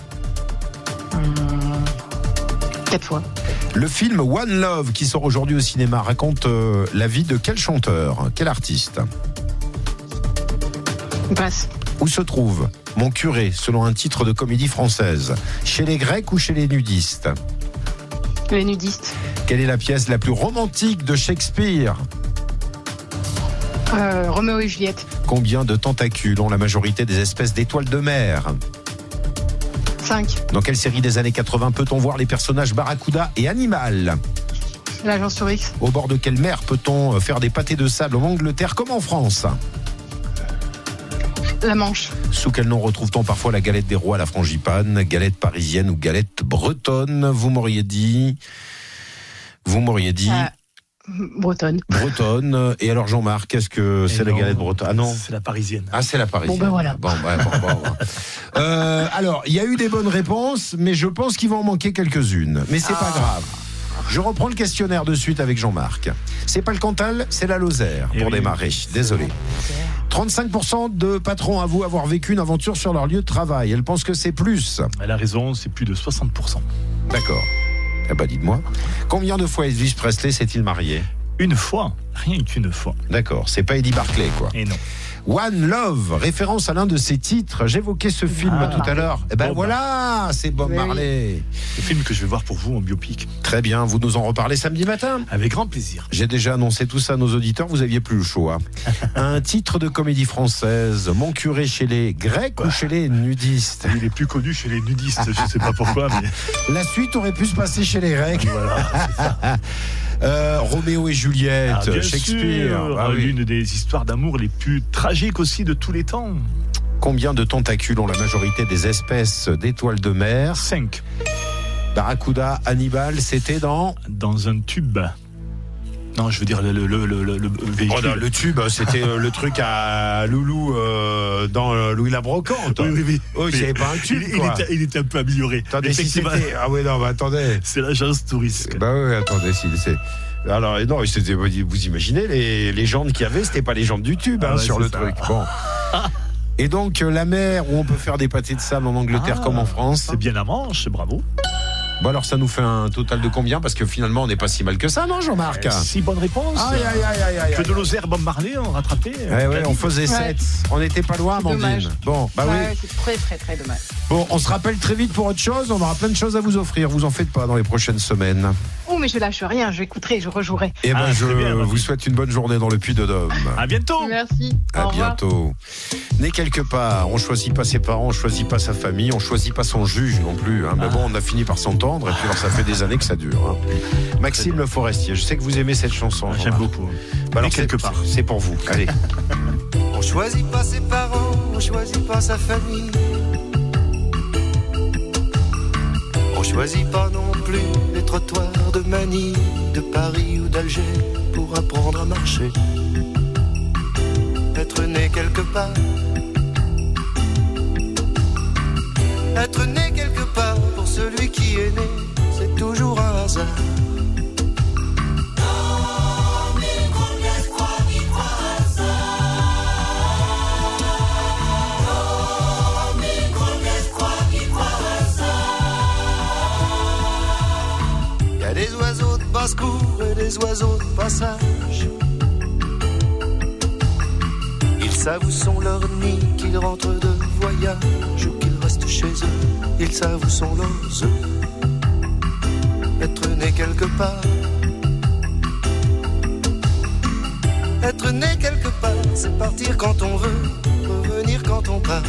[SPEAKER 1] Quatre fois.
[SPEAKER 3] Le film One Love, qui sort aujourd'hui au cinéma, raconte euh, la vie de quel chanteur? Quel artiste?
[SPEAKER 1] Passe.
[SPEAKER 3] Où se trouve Mon curé, selon un titre de comédie française? Chez les Grecs ou chez les nudistes?
[SPEAKER 1] Les nudistes.
[SPEAKER 3] Quelle est la pièce la plus romantique de Shakespeare?
[SPEAKER 1] Euh, Roméo et Juliette.
[SPEAKER 3] Combien de tentacules ont la majorité des espèces d'étoiles de mer?
[SPEAKER 1] Cinq.
[SPEAKER 3] Dans quelle série des années quatre-vingts peut-on voir les personnages Barracuda et Animal?
[SPEAKER 1] L'agence sur X.
[SPEAKER 3] Au bord de quelle mer peut-on faire des pâtés de sable en Angleterre comme en France?
[SPEAKER 1] La Manche.
[SPEAKER 3] Sous quel nom retrouve-t-on parfois la galette des rois à la frangipane? Galette parisienne ou galette bretonne? Vous m'auriez dit... Vous m'auriez dit...
[SPEAKER 1] Euh, bretonne.
[SPEAKER 3] Bretonne. Et alors Jean-Marc, qu'est-ce que c'est la
[SPEAKER 4] non,
[SPEAKER 3] galette bretonne? Ah non,
[SPEAKER 4] C'est la parisienne.
[SPEAKER 3] ah c'est la parisienne.
[SPEAKER 1] Bon, ben voilà.
[SPEAKER 3] Bon, ouais, bon, bon, bon. Euh, alors, il y a eu des bonnes réponses, mais je pense qu'il va en manquer quelques-unes. Mais c'est pas grave. Je reprends le questionnaire de suite avec Jean-Marc. C'est pas le Cantal, c'est la Lozère
[SPEAKER 4] Eh
[SPEAKER 3] pour
[SPEAKER 4] oui.
[SPEAKER 3] démarrer. Désolé. trente-cinq pour cent de patrons avouent avoir vécu une aventure sur leur lieu de travail. Elle pense que c'est plus.
[SPEAKER 4] Elle a raison, c'est plus de soixante pour cent.
[SPEAKER 3] D'accord. Eh ben, dites-moi. Combien de fois Elvis Presley s'est-il marié?
[SPEAKER 4] Une fois, rien qu'une fois.
[SPEAKER 3] D'accord, c'est pas Eddie Barclay, quoi.
[SPEAKER 4] Et non.
[SPEAKER 3] One Love, référence à l'un de ses titres. J'évoquais ce film
[SPEAKER 4] Ah,
[SPEAKER 3] tout à l'heure. Eh ben
[SPEAKER 4] Bob.
[SPEAKER 3] voilà, c'est Bob
[SPEAKER 1] Oui, oui.
[SPEAKER 3] Marley.
[SPEAKER 4] Le film que je vais voir pour vous en biopic.
[SPEAKER 3] Très bien, vous nous en reparlez samedi matin.
[SPEAKER 4] Avec grand plaisir.
[SPEAKER 3] J'ai déjà annoncé tout ça à nos auditeurs, vous aviez plus le choix. Un titre de comédie française, Mon curé chez les Grecs ou chez les nudistes?
[SPEAKER 4] Il est plus connu chez les nudistes, je sais pas pourquoi, mais
[SPEAKER 3] La suite aurait pu se passer chez les Grecs.
[SPEAKER 4] voilà. c'est ça.
[SPEAKER 3] Euh, Roméo et Juliette,
[SPEAKER 4] Ah, bien
[SPEAKER 3] Shakespeare.
[SPEAKER 4] sûr,
[SPEAKER 3] Ah oui.
[SPEAKER 4] l'une des histoires d'amour les plus tragiques aussi de tous les temps.
[SPEAKER 3] Combien de tentacules ont la majorité des espèces d'étoiles de mer?
[SPEAKER 4] Cinq.
[SPEAKER 3] Barracuda, Hannibal, c'était dans...
[SPEAKER 4] Dans un tube. Non, je veux dire le, le, le, le, le véhicule.
[SPEAKER 3] Oh non, le tube, c'était euh, le truc à Loulou euh, dans euh, Louis la Brocante.
[SPEAKER 4] Oui, oui, oui.
[SPEAKER 3] Oh, il n'y avait pas un tube,
[SPEAKER 4] il, il
[SPEAKER 3] quoi.
[SPEAKER 4] était, il était un peu amélioré.
[SPEAKER 3] Attendez, si
[SPEAKER 4] Effectivement,
[SPEAKER 3] c'était... Ah oui, non, bah, attendez.
[SPEAKER 4] c'est l'agence touriste.
[SPEAKER 3] Bah oui, attendez, si c'est... Alors, non, c'était- vous imaginez, les, les jantes qu'il y avait, c'était pas les jantes du tube
[SPEAKER 4] Ah
[SPEAKER 3] hein,
[SPEAKER 4] ouais,
[SPEAKER 3] sur
[SPEAKER 4] c'est
[SPEAKER 3] le
[SPEAKER 4] ça.
[SPEAKER 3] truc. Bon. Et donc, euh, la mer où on peut faire des pâtés de sable en Angleterre
[SPEAKER 4] Ah,
[SPEAKER 3] comme en France.
[SPEAKER 4] C'est bien la Manche, bravo.
[SPEAKER 3] Bon, alors, ça nous fait un total de combien? Parce que finalement, on n'est pas si mal que ça, non, Jean-Marc?
[SPEAKER 4] Euh, Six bonnes réponses.
[SPEAKER 3] Aïe, aïe, aïe, aïe, aïe.
[SPEAKER 4] Que de Lozère, Bob Marley, on rattrapé.
[SPEAKER 3] Ouais, ouais, on faisait
[SPEAKER 1] Ouais.
[SPEAKER 3] sept. On n'était pas loin,
[SPEAKER 1] C'est
[SPEAKER 3] Amandine.
[SPEAKER 1] dommage.
[SPEAKER 3] Bon, bah
[SPEAKER 1] Ouais,
[SPEAKER 3] oui.
[SPEAKER 1] c'est très, très, très dommage.
[SPEAKER 3] Bon, on se rappelle très vite pour autre chose. On aura plein de choses à vous offrir. Vous en faites pas dans les prochaines semaines.
[SPEAKER 1] Oh, mais je lâche rien, je je rejouerai.
[SPEAKER 3] Et ben,
[SPEAKER 4] Ah,
[SPEAKER 3] je
[SPEAKER 4] très bien, Amandine.
[SPEAKER 3] vous souhaite une bonne journée dans le Puy-de-Dôme.
[SPEAKER 4] À bientôt.
[SPEAKER 1] Merci. Au
[SPEAKER 3] À
[SPEAKER 1] revoir.
[SPEAKER 3] bientôt. Né quelque part, on choisit pas ses parents, on choisit pas sa famille, on choisit pas son juge non plus. Hein. Mais bon, on a fini par s'entendre et puis alors ça fait des années que ça dure. Hein. Maxime Le Forestier, je sais que vous aimez cette chanson.
[SPEAKER 4] J'aime
[SPEAKER 3] Jean-Marc.
[SPEAKER 4] beaucoup.
[SPEAKER 3] Bah alors,
[SPEAKER 4] Né quelque
[SPEAKER 3] c'est-
[SPEAKER 4] part.
[SPEAKER 3] C'est pour vous. Allez.
[SPEAKER 5] On choisit pas ses parents, on choisit pas sa famille. On choisit pas non plus les trottoirs de Manille, de Paris ou d'Alger pour apprendre à marcher. Être né quelque part. Être né quelque part pour celui qui est né, c'est toujours un hasard. Il y a des oiseaux de basse-cour et des oiseaux de passage. Ils savent où sont leurs nids, qu'ils rentrent de voyage ou qu'ils restent chez eux. Ils savent où sont leurs œufs. Être né quelque part, être né quelque part, c'est partir quand on veut, revenir quand on part.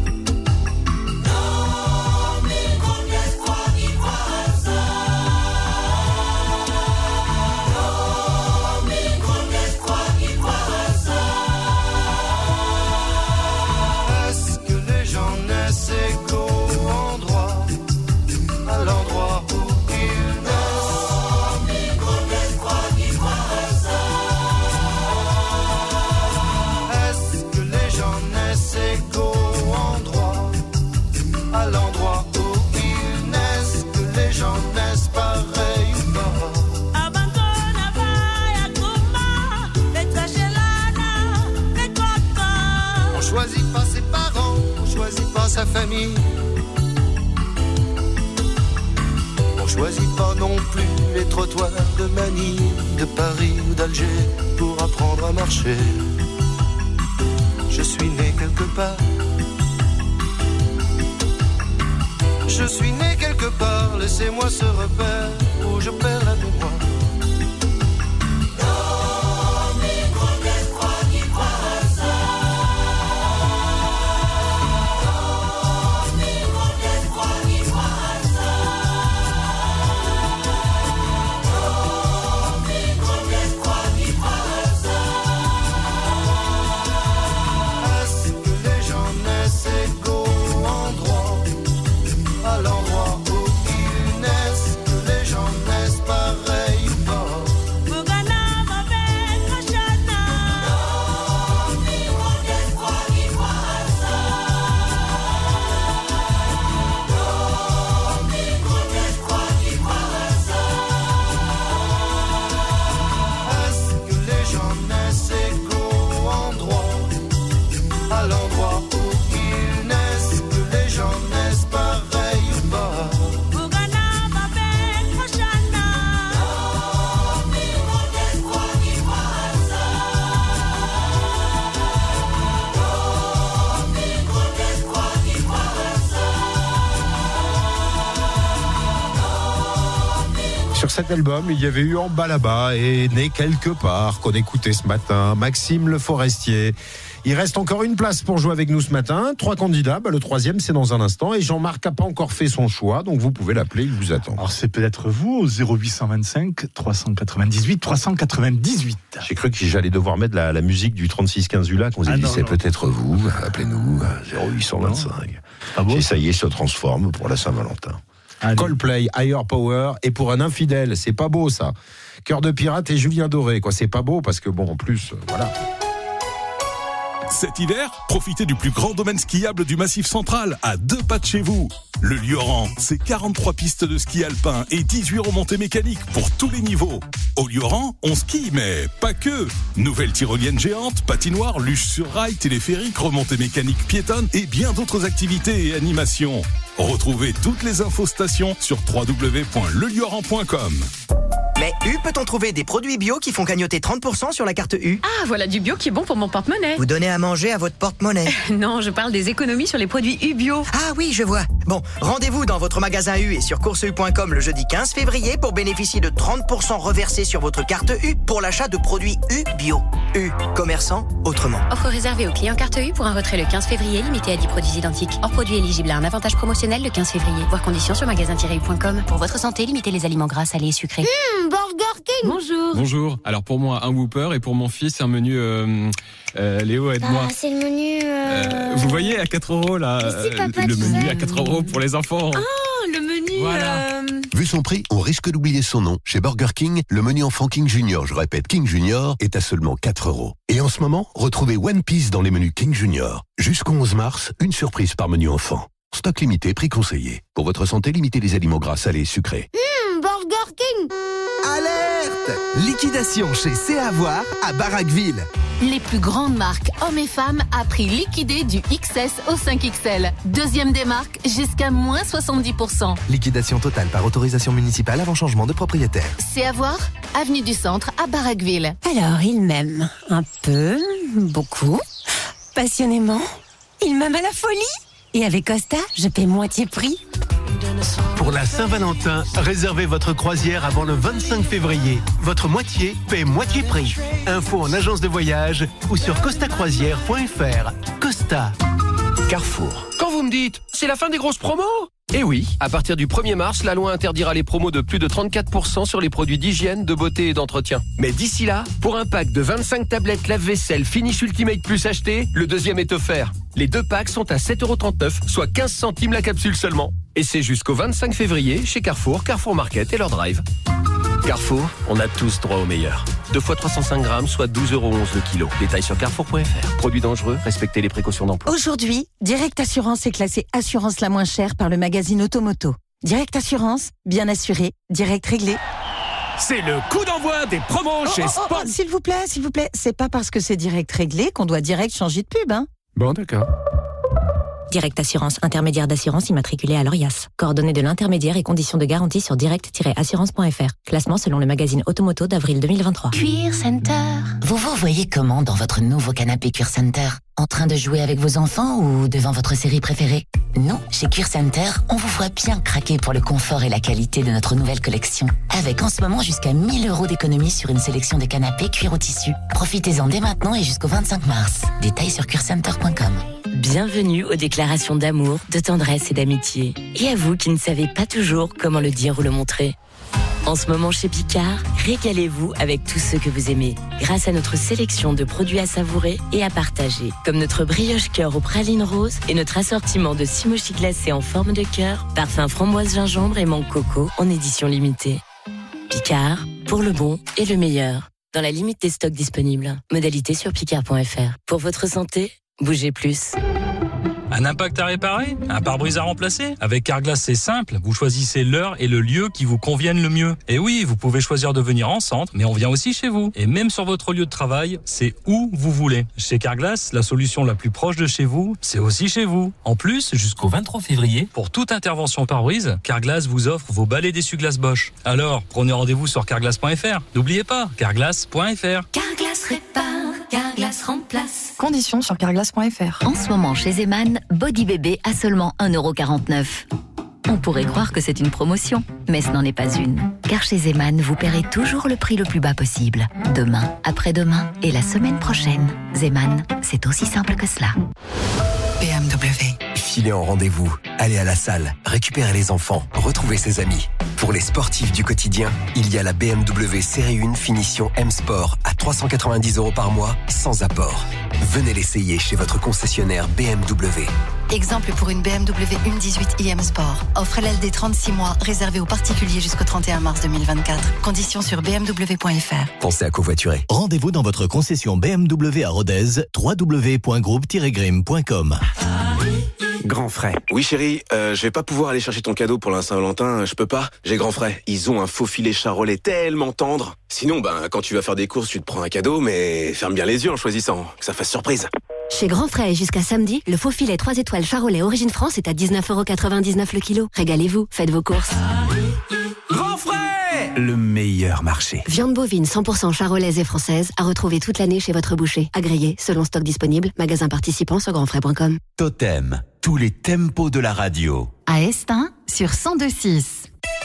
[SPEAKER 5] Sa famille. On choisit pas non plus les trottoirs de Manille, de Paris ou d'Alger pour apprendre à marcher. Je suis né quelque part. Je suis né quelque part, laissez-moi ce repère où je perds la mémoire.
[SPEAKER 3] Sur cet album, il y avait eu En bas là-bas et Né quelque part qu'on écoutait ce matin. Maxime Le Forestier. Il reste encore une place pour jouer avec nous ce matin. Trois candidats. Bah, le troisième, c'est dans un instant. Et Jean-Marc n'a pas encore fait son choix. Donc vous pouvez l'appeler. Il vous attend.
[SPEAKER 4] Alors c'est peut-être vous au zéro huit cent vingt-cinq trois cent quatre-vingt-dix-huit trois cent quatre-vingt-dix-huit.
[SPEAKER 3] J'ai cru que j'allais devoir mettre la, la musique du trente-six quinze U L A C. On s'est dit, c'est peut-être vous. Appelez-nous. zéro huit cent vingt-cinq.
[SPEAKER 4] Ah bon,
[SPEAKER 3] et ça y est, se transforme pour la Saint-Valentin.
[SPEAKER 4] Allez.
[SPEAKER 3] Coldplay, Higher Power, et pour un infidèle, c'est pas beau ça. Cœur de pirate et Julien Doré, quoi. C'est pas beau parce que bon, en plus, euh, voilà.
[SPEAKER 7] Cet hiver, profitez du plus grand domaine skiable du Massif Central, à deux pas de chez vous. Le Lioran, c'est quarante-trois pistes de ski alpin et dix-huit remontées mécaniques pour tous les niveaux. Au Lioran, on skie, mais pas que. Nouvelle tyrolienne géante, patinoire, luge sur rail, téléphérique, remontées mécaniques piétonnes et bien d'autres activités et animations. Retrouvez toutes les infos stations sur w w w point le lioran point com.
[SPEAKER 11] Mais U, peut-on trouver des produits bio qui font cagnotter trente pour cent sur la carte U?
[SPEAKER 12] Ah, voilà du bio qui est bon pour mon porte-monnaie.
[SPEAKER 11] Vous donnez à manger à votre porte-monnaie?
[SPEAKER 12] Non, je parle des économies sur les produits U bio.
[SPEAKER 11] Ah oui, je vois. Bon, rendez-vous dans votre magasin U et sur course u point com le jeudi quinze février pour bénéficier de trente pour cent reversés sur votre carte U pour l'achat de produits U bio. U, commerçant autrement.
[SPEAKER 12] Offre réservée aux clients carte U pour un retrait le quinze février, limité à dix produits identiques. Hors produit éligible à un avantage promotionnel le quinze février. Voir conditions sur magasin tiret u point com. Pour votre santé, limitez les aliments gras, salés et sucrés.
[SPEAKER 6] Mmh, Burger King.
[SPEAKER 12] Bonjour.
[SPEAKER 21] Bonjour. Alors pour moi, un Whopper et pour mon fils, un menu... Euh, euh, Léo, aide-moi.
[SPEAKER 6] Ah, c'est le menu... Euh...
[SPEAKER 21] Euh, vous voyez, à quatre euros, là,
[SPEAKER 6] Si, papa,
[SPEAKER 21] le
[SPEAKER 6] tu
[SPEAKER 21] menu
[SPEAKER 6] sais.
[SPEAKER 21] à quatre euros pour les enfants.
[SPEAKER 12] Oh, le menu...
[SPEAKER 21] Voilà.
[SPEAKER 12] euh,
[SPEAKER 22] Vu son prix, on risque d'oublier son nom. Chez Burger King, le menu enfant King Junior, je répète King Junior, est à seulement quatre euros. Et en ce moment, retrouvez One Piece dans les menus King Junior. Jusqu'au onze mars, une surprise par menu enfant. Stock limité, prix conseillé. Pour votre santé, limitez les aliments gras, salés et sucrés.
[SPEAKER 6] Mmh,
[SPEAKER 8] King.
[SPEAKER 9] Alerte! Liquidation chez C'est à voir à Baraqueville.
[SPEAKER 17] Les plus grandes marques hommes et femmes à prix liquidé du X S au cinq X L. Deuxième des marques, jusqu'à moins soixante-dix pour cent.
[SPEAKER 9] Liquidation totale par autorisation municipale avant changement de propriétaire.
[SPEAKER 17] C'est à voir, avenue du Centre à Baraqueville.
[SPEAKER 10] Alors, il m'aime un peu, beaucoup, passionnément. Il m'aime à la folie. Et avec Costa, je paie moitié prix.
[SPEAKER 23] Pour la Saint-Valentin, réservez votre croisière avant le vingt-cinq février. Votre moitié paie moitié prix. Info en agence de voyage ou sur costa croisière point f r. Costa.
[SPEAKER 19] Carrefour. Quand vous me dites, c'est la fin des grosses promos ? Eh oui, à partir du premier mars, la loi interdira les promos de plus de trente-quatre pour cent sur les produits d'hygiène, de beauté et d'entretien. Mais d'ici là, pour un pack de vingt-cinq tablettes lave-vaisselle Finish Ultimate Plus acheté, le deuxième est offert. Les deux packs sont à sept euros trente-neuf, soit quinze centimes la capsule seulement. Et c'est jusqu'au vingt-cinq février chez Carrefour, Carrefour Market et leur drive. Carrefour, on a tous droit au meilleur. deux fois trois cent cinq grammes, soit douze euros onze le kilo. Détails sur carrefour point f r. Produits dangereux, respectez les précautions d'emploi.
[SPEAKER 24] Aujourd'hui, Direct Assurance est classée assurance la moins chère par le magazine Automoto. Direct Assurance, bien assuré, direct réglé.
[SPEAKER 25] C'est le coup d'envoi des promos
[SPEAKER 24] Oh,
[SPEAKER 25] chez
[SPEAKER 24] oh, oh,
[SPEAKER 25] Sport.
[SPEAKER 24] oh, s'il vous plaît, s'il vous plaît, c'est pas parce que c'est direct réglé qu'on doit direct changer de pub, hein.
[SPEAKER 23] Bon, d'accord.
[SPEAKER 10] Direct Assurance, intermédiaire d'assurance immatriculé à l'ORIAS. Coordonnées de l'intermédiaire et conditions de garantie sur direct tiret assurance point f r. Classement selon le magazine Automoto d'avril deux mille vingt-trois.
[SPEAKER 12] Cuir Center. Vous vous voyez comment dans votre nouveau canapé Cuir Center? En train de jouer avec vos enfants ou devant votre série préférée? Nous, chez Cuir Center, on vous voit bien craquer pour le confort et la qualité de notre nouvelle collection. Avec en ce moment jusqu'à mille euros d'économie sur une sélection de canapés cuir au tissu. Profitez-en dès maintenant et jusqu'au vingt-cinq mars. Détails sur cuir center point com.
[SPEAKER 26] Bienvenue aux déclarations d'amour, de tendresse et d'amitié. Et à vous qui ne savez pas toujours comment le dire ou le montrer. En ce moment chez Picard, régalez-vous avec tous ceux que vous aimez, grâce à notre sélection de produits à savourer et à partager, comme notre brioche cœur aux pralines roses et notre assortiment de simochi glacés en forme de cœur, parfum framboise gingembre et mangue coco en édition limitée. Picard, pour le bon et le meilleur, dans la limite des stocks disponibles. Modalité sur picard point f r. Pour votre santé, bougez plus.
[SPEAKER 27] Un impact à réparer? Un pare-brise à remplacer? Avec Carglass, c'est simple. Vous choisissez l'heure et le lieu qui vous conviennent le mieux. Et oui, vous pouvez choisir de venir en centre, mais on vient aussi chez vous. Et même sur votre lieu de travail, c'est où vous voulez. Chez Carglass, la solution la plus proche de chez vous, c'est aussi chez vous. En plus, jusqu'au vingt-trois février, pour toute intervention pare-brise, Carglass vous offre vos balais d'essuie-glace Bosch. Alors, prenez rendez-vous sur carglass point f r. N'oubliez pas, carglass point f r.
[SPEAKER 12] Carglass répare, Carglass remplace.
[SPEAKER 18] Conditions sur carglass point f r.
[SPEAKER 12] En ce moment, chez Zeman, Body Bébé à seulement un euro quarante-neuf. On pourrait croire que c'est une promotion, mais ce n'en est pas une. Car chez Zeman, vous paierez toujours le prix le plus bas possible. Demain, après-demain et la semaine prochaine. Zeman, c'est aussi simple que cela.
[SPEAKER 16] B M W. Filez en rendez-vous, allez à la salle, récupérez les enfants, retrouvez ses amis. Pour les sportifs du quotidien, il y a la B M W série un finition M Sport à trois cent quatre-vingt-dix euros par mois, sans apport. Venez l'essayer chez votre concessionnaire B M W.
[SPEAKER 18] Exemple pour une B M W un dix-huit i M Sport. Offre L L D trente-six mois, réservée aux particuliers jusqu'au trente et un mars deux mille vingt-quatre. Conditions sur b m w point f r.
[SPEAKER 16] Pensez à covoiturer.
[SPEAKER 20] Rendez-vous dans votre concession B M W à Rodez, w w w point groupe tiret grim point com.
[SPEAKER 28] Grand frais. Oui chérie, euh, je vais pas pouvoir aller chercher ton cadeau pour la Saint-Valentin, je peux pas. J'ai grand frais. Ils ont un faux filet charolais tellement tendre. Sinon, ben, quand tu vas faire des courses, tu te prends un cadeau, mais ferme bien les yeux en choisissant, que ça fasse surprise.
[SPEAKER 12] Chez Grand Frais et jusqu'à samedi, le faux filet trois étoiles charolais Origine France est à dix-neuf euros quatre-vingt-dix-neuf le kilo. Régalez-vous, faites vos courses.
[SPEAKER 28] Grand frais, le meilleur marché.
[SPEAKER 12] Viande bovine cent pour cent charolaise et française à retrouver toute l'année chez votre boucher. Agréé, selon stock disponible, magasin participant sur grand frais point com.
[SPEAKER 2] Totem, tous les tempos de la radio.
[SPEAKER 18] À Estin, sur cent deux virgule six.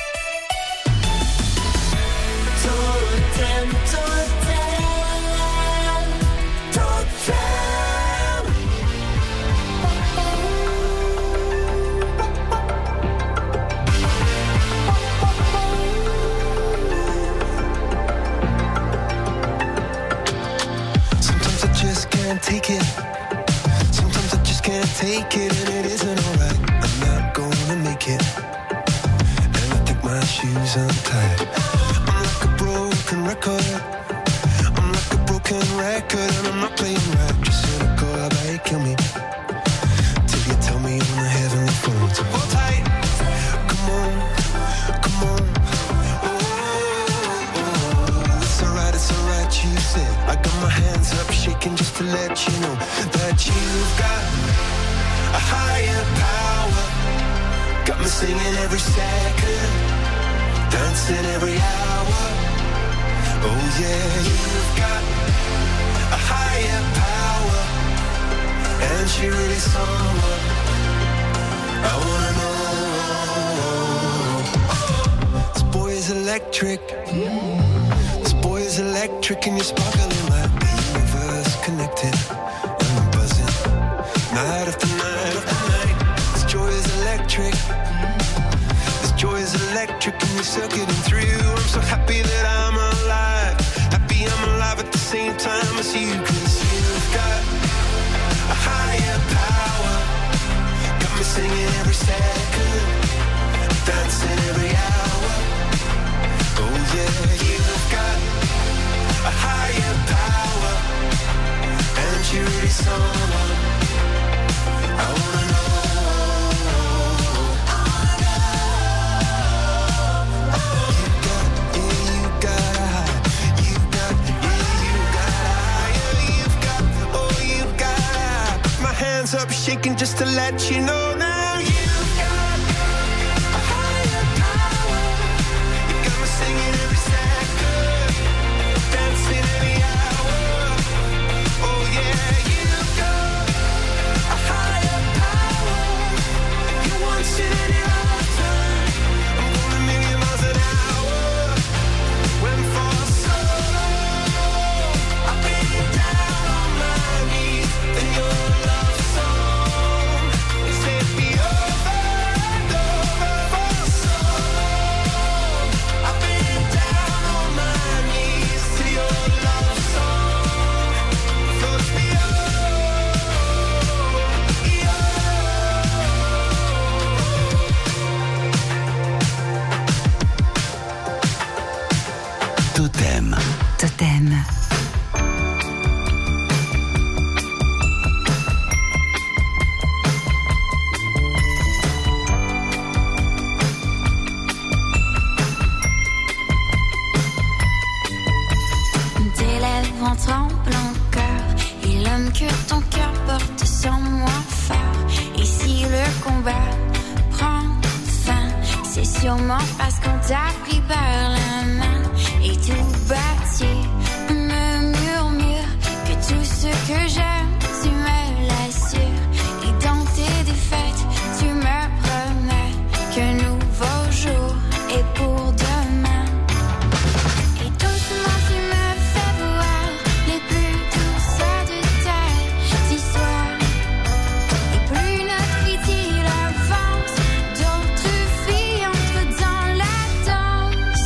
[SPEAKER 5] Can't take it. Sometimes I just can't take it, and it isn't alright. I'm not gonna make it, and I think my shoes untied. I'm like a broken record. I'm like a broken record, and I'm not playing right. Just cynical, how about you kill me till you tell me on the heavenly phone to hold tight. Come on, come on. Oh. hands up shaking just to let you know that you've got a higher power. Got me singing every second, dancing every hour. Oh yeah, you've got a higher power, and she really someone I wanna know. This boy is electric. This boy is electric, and you're sparkling like the universe connected. And I'm buzzing night after night after night. This joy is electric. This joy is electric, and you're circuiting through. I'm so happy that I'm alive. Happy I'm alive at the same time as you, 'cause you've got a higher power. Got me singing every second, dancing every hour. Oh yeah, you've got a higher power, and you're really someone I wanna know. Hands up shaking just to let you know now you've got a higher power. You got me singing every second, dancing every hour. Oh yeah, you've got a higher power. You once in any lifetime. I'm going a million miles an hour. Went for so long, I've been down on my knees, and you're
[SPEAKER 2] Totem.
[SPEAKER 18] Totem.
[SPEAKER 6] Tes lèvres en tremblant cœur, et l'homme que ton cœur porte sans moins phare. Et si le combat prend fin, c'est sûrement parce qu'on t'a pris par la main. Et tout bâti me murmure que tout ce que j'aime, tu me l'assures. Et dans tes défaites, tu me promets qu'un nouveau jour est pour demain. Et doucement tu me fais voir les plus douces de tes histoires. Et plus notre idylle avance, d'autres filles entrent dans la danse.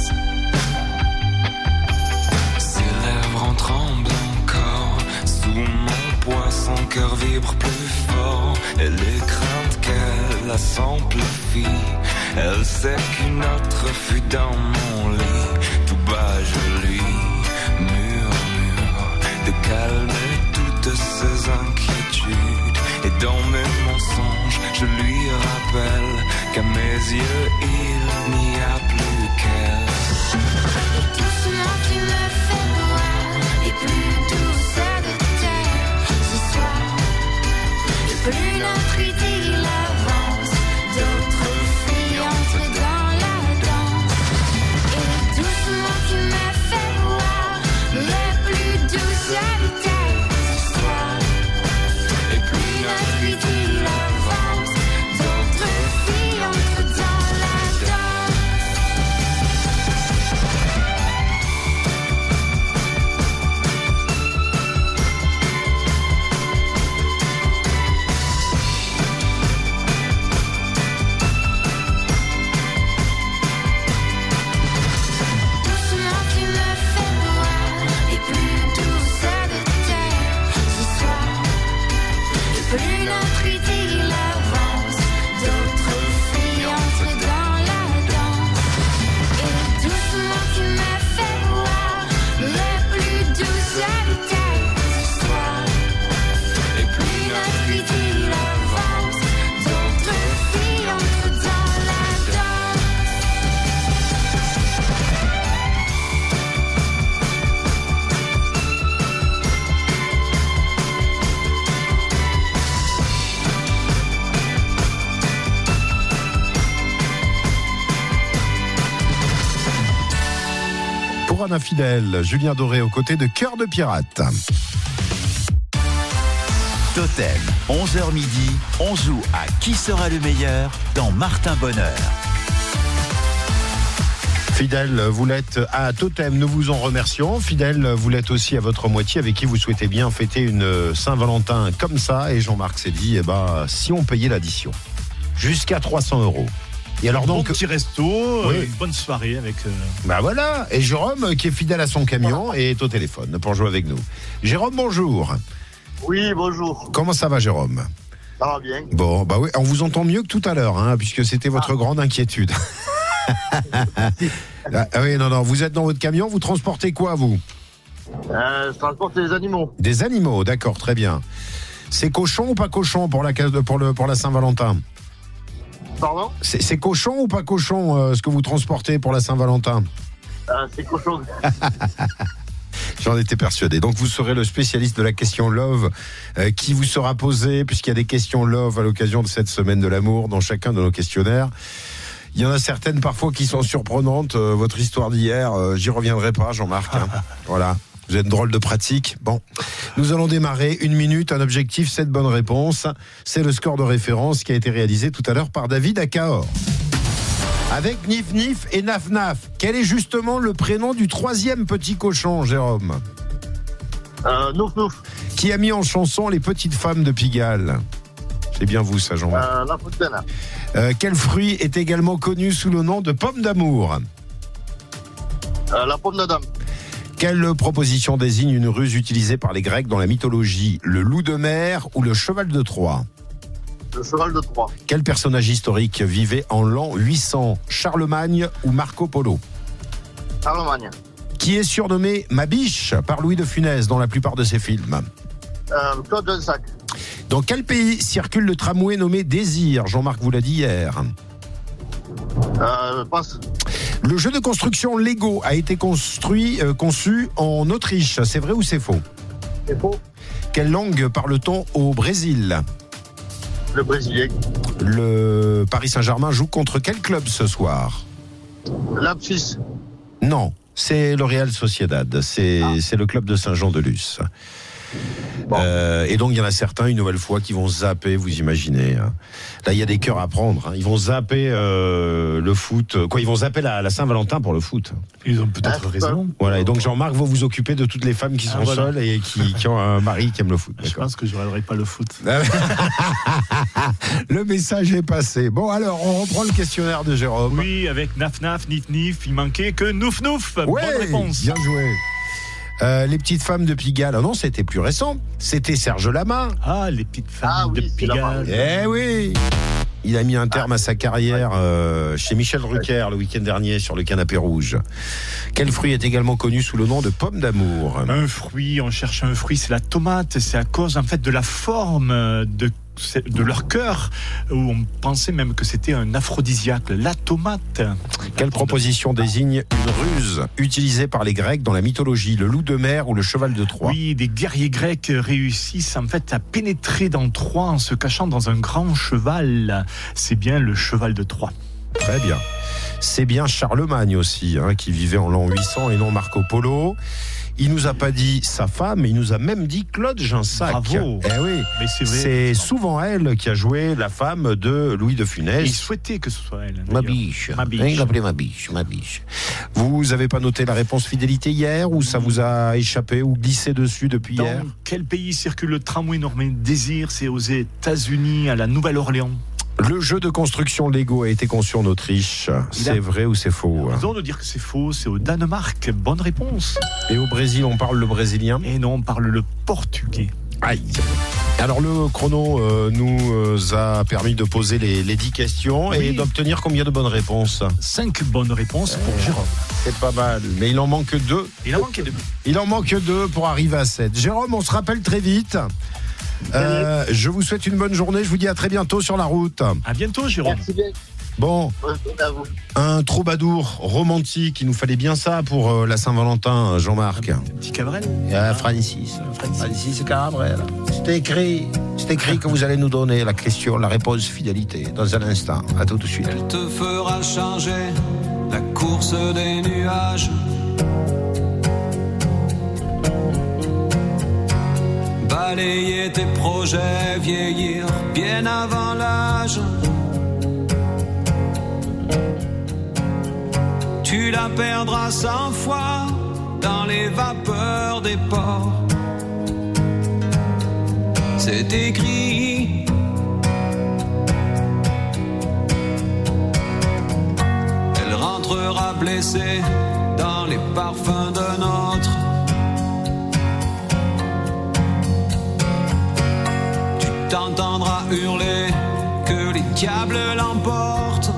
[SPEAKER 1] Ses lèvres en tremblent encore, sous mon poids son cœur vibre plus fort. Et les craintes qu'elle a s'amplifient, elle sait qu'une autre fut dans mon lit. Tout bas je lui murmure de calmer toutes ses inquiétudes. Et dans mes mensonges je lui rappelle qu'à mes yeux il n'y a plus qu'elle.
[SPEAKER 6] Et doucement tu me fais voir les plus douces de tes histoires. Et plus notre idylle avance, d'autres filles entrent dans la danse. Et doucement tu me fais voir les plus douces de tes histoires.
[SPEAKER 1] Et plus notre
[SPEAKER 6] idylle avance, d'autres filles entrent dans la danse. Doucement tu me fais voir les plus douces de tes histoires. Et plus notre idylle avance, d'autres filles entrent dans la danse. Et doucement tu me fais voir les plus douces de tes histoires.
[SPEAKER 1] Et plus
[SPEAKER 6] Notre idylle avance, d'autres filles entrent dans la danse.
[SPEAKER 3] pas d'infidèle. Julien Doré aux côtés de Cœur de Pirate.
[SPEAKER 2] Totem, onze heures midi, on joue à Qui sera le meilleur dans Martin Bonheur.
[SPEAKER 3] Fidèle, vous l'êtes à Totem, nous vous en remercions. Fidèle, vous l'êtes aussi à votre moitié avec qui vous souhaitez bien fêter une Saint-Valentin comme ça. Et Jean-Marc s'est dit, eh ben, si on payait l'addition, jusqu'à trois cents euros. Et alors
[SPEAKER 4] un
[SPEAKER 3] donc,
[SPEAKER 4] bon petit resto,
[SPEAKER 3] oui.
[SPEAKER 4] euh, une bonne soirée avec... Euh...
[SPEAKER 3] Bah voilà, et Jérôme qui est fidèle à son camion est au téléphone pour jouer avec nous. Jérôme, bonjour.
[SPEAKER 7] Oui, bonjour.
[SPEAKER 3] Comment ça va, Jérôme ?
[SPEAKER 7] Ça va bien.
[SPEAKER 3] Bon, bah oui, on vous entend mieux que tout à l'heure, hein, puisque c'était votre ah. grande inquiétude. Ah oui, non, non, vous êtes dans votre camion, vous transportez quoi, vous ?
[SPEAKER 7] euh, Je transporte des animaux.
[SPEAKER 3] Des animaux, d'accord, très bien. C'est cochon ou pas cochon pour la, pour le, pour la Saint-Valentin ?
[SPEAKER 7] Pardon ?
[SPEAKER 3] c'est, c'est cochon ou pas cochon euh, ce que vous transportez pour la Saint-Valentin ?
[SPEAKER 7] euh, C'est cochon.
[SPEAKER 3] J'en étais persuadé. Donc vous serez le spécialiste de la question Love euh, qui vous sera posée, puisqu'il y a des questions Love à l'occasion de cette semaine de l'amour dans chacun de nos questionnaires. Il y en a certaines parfois qui sont surprenantes. Euh, votre histoire d'hier, euh, j'y reviendrai pas, Jean-Marc. Hein. Voilà. Vous êtes drôle de pratique. Bon, nous allons démarrer. Une minute, un objectif, sept bonnes réponses. C'est le score de référence qui a été réalisé tout à l'heure par David à Cahors. Avec Nif Nif et Naf Naf, quel est justement le prénom du troisième petit cochon, Jérôme ?
[SPEAKER 7] euh, Nouf Nouf.
[SPEAKER 3] Qui a mis en chanson Les Petites Femmes de Pigalle ? C'est bien vous, ça, Jean-Marc.
[SPEAKER 7] Euh, la Fontaine.
[SPEAKER 3] Euh, quel fruit est également connu sous le nom de pomme d'amour ?
[SPEAKER 7] euh, La pomme d'Adam.
[SPEAKER 3] Quelle proposition désigne une ruse utilisée par les Grecs dans la mythologie ? Le loup de mer ou le cheval de Troie ?
[SPEAKER 7] Le cheval de Troie.
[SPEAKER 3] Quel personnage historique vivait en l'an huit cents ? Charlemagne ou Marco Polo ?
[SPEAKER 7] Charlemagne.
[SPEAKER 3] Qui est surnommé Ma Biche par Louis de Funès dans la plupart de ses films ?
[SPEAKER 7] euh, Claude Jansac.
[SPEAKER 3] Dans quel pays circule le tramway nommé Désir ? Jean-Marc vous l'a dit hier.
[SPEAKER 7] Euh, passe.
[SPEAKER 3] Le jeu de construction Lego a été construit, euh, conçu en Autriche. C'est vrai ou c'est faux ?
[SPEAKER 7] C'est faux.
[SPEAKER 3] Quelle langue parle-t-on au Brésil ?
[SPEAKER 7] Le brésilien.
[SPEAKER 3] Le Paris Saint-Germain joue contre quel club ce soir ?
[SPEAKER 7] L'Apsis.
[SPEAKER 3] Non, c'est le Real Sociedad. C'est, ah. c'est le club de Saint-Jean-de-Luz. Bon. Euh, et donc il y en a certains une nouvelle fois qui vont zapper, vous imaginez. Hein. Là il y a des cœurs à prendre. Hein. Ils vont zapper euh, le foot. Quoi, ils vont zapper la, la Saint-Valentin pour le foot.
[SPEAKER 4] Ils ont peut-être ah, raison.
[SPEAKER 3] Voilà. Et donc Jean-Marc va vous occuper de toutes les femmes qui sont ah, voilà. seules et qui, qui ont un mari qui aime le foot.
[SPEAKER 4] Je
[SPEAKER 3] d'accord.
[SPEAKER 4] pense que je ne regarderai pas le foot.
[SPEAKER 3] Le message est passé. Bon alors on reprend le questionnaire de Jérôme.
[SPEAKER 4] Oui, avec Naf Naf, Nif Nif, il manquait que Nouf Nouf.
[SPEAKER 3] Ouais,
[SPEAKER 4] bonne réponse.
[SPEAKER 3] Bien joué. Euh, les petites femmes de Pigalle, ah non, c'était plus récent. C'était Serge Lama.
[SPEAKER 4] Ah, les petites femmes
[SPEAKER 7] ah,
[SPEAKER 4] de
[SPEAKER 7] oui,
[SPEAKER 4] Pigalle.
[SPEAKER 3] Eh oui. Il a mis un terme à sa carrière euh, chez Michel Drucker le week-end dernier sur le canapé rouge. Quel fruit est également connu sous le nom de pomme d'amour ?
[SPEAKER 4] Un fruit, on cherche un fruit, c'est la tomate. C'est à cause en fait de la forme de de leur cœur, où on pensait même que c'était un aphrodisiaque, la tomate.
[SPEAKER 3] Quelle proposition désigne une ruse utilisée par les Grecs dans la mythologie, le loup de mer ou le cheval de Troie ?
[SPEAKER 4] Oui, des guerriers grecs réussissent en fait à pénétrer dans Troie en se cachant dans un grand cheval. C'est bien le cheval de Troie.
[SPEAKER 3] Très bien. C'est bien Charlemagne aussi, hein, qui vivait en l'an huit cents et non Marco Polo. Il nous a pas dit sa femme, il nous a même dit Claude Jansac.
[SPEAKER 4] Bravo.
[SPEAKER 3] Eh oui.
[SPEAKER 4] Mais c'est vrai.
[SPEAKER 3] C'est souvent elle qui a joué la femme de Louis de Funès.
[SPEAKER 4] Il souhaitait que ce soit elle.
[SPEAKER 3] Ma biche.
[SPEAKER 4] Ma biche.
[SPEAKER 3] Il l'appelait ma biche, ma biche. Vous avez pas noté la réponse fidélité hier, ou ça vous a échappé ou glissé dessus depuis
[SPEAKER 4] Dans
[SPEAKER 3] hier ?
[SPEAKER 4] Quel pays circule le tramway nommé Désir ? C'est aux États-Unis, à la Nouvelle-Orléans.
[SPEAKER 3] Le jeu de construction Lego a été conçu en Autriche. C'est a... vrai ou c'est faux ?
[SPEAKER 4] Raison de dire que c'est faux, c'est au Danemark. Bonne réponse.
[SPEAKER 3] Et au Brésil, on parle le brésilien ?
[SPEAKER 4] Et non, on parle le portugais.
[SPEAKER 3] Aïe. Alors le chrono euh, nous euh, a permis de poser les, les dix questions oui. et d'obtenir combien de bonnes réponses ?
[SPEAKER 4] Cinq bonnes réponses pour euh, Jérôme.
[SPEAKER 3] C'est pas mal, mais il en manque deux.
[SPEAKER 4] Il en manque deux.
[SPEAKER 3] Il en manque deux pour arriver à sept. Jérôme, on se rappelle très vite. Euh, je vous souhaite une bonne journée. Je vous dis à très bientôt sur la route.
[SPEAKER 4] À bientôt, Jérôme.
[SPEAKER 7] Merci bien.
[SPEAKER 3] Bon, un troubadour romantique, il nous fallait bien ça pour euh, la Saint-Valentin, Jean-Marc.
[SPEAKER 4] Un petit Cabrel.
[SPEAKER 3] Ah, Francis. Francis Cabrel. C'est écrit, c'est écrit que vous allez nous donner la question, la réponse fidélité dans un instant. À tout de suite.
[SPEAKER 1] Elle te fera changer la course des nuages
[SPEAKER 8] balayer tes projets, vieillir bien avant l'âge. Tu la perdras cent fois dans les vapeurs des ports. C'est écrit. Elle rentrera blessée dans les parfums d'un autre. Tu t'entendras hurler que les diables l'emportent.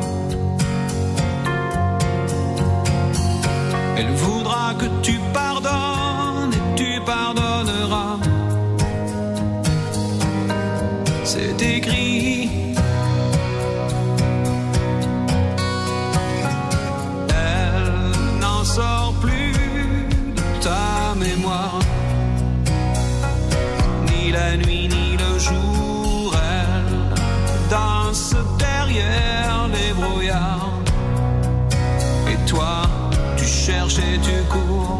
[SPEAKER 8] Elle voudra que tu pardonnes et tu pardonneras. C'est écrit. Elle n'en sort plus de ta mémoire. Ni la nuit ni le jour, elle danse derrière les brouillards. Et toi, tu cherches et tu cours.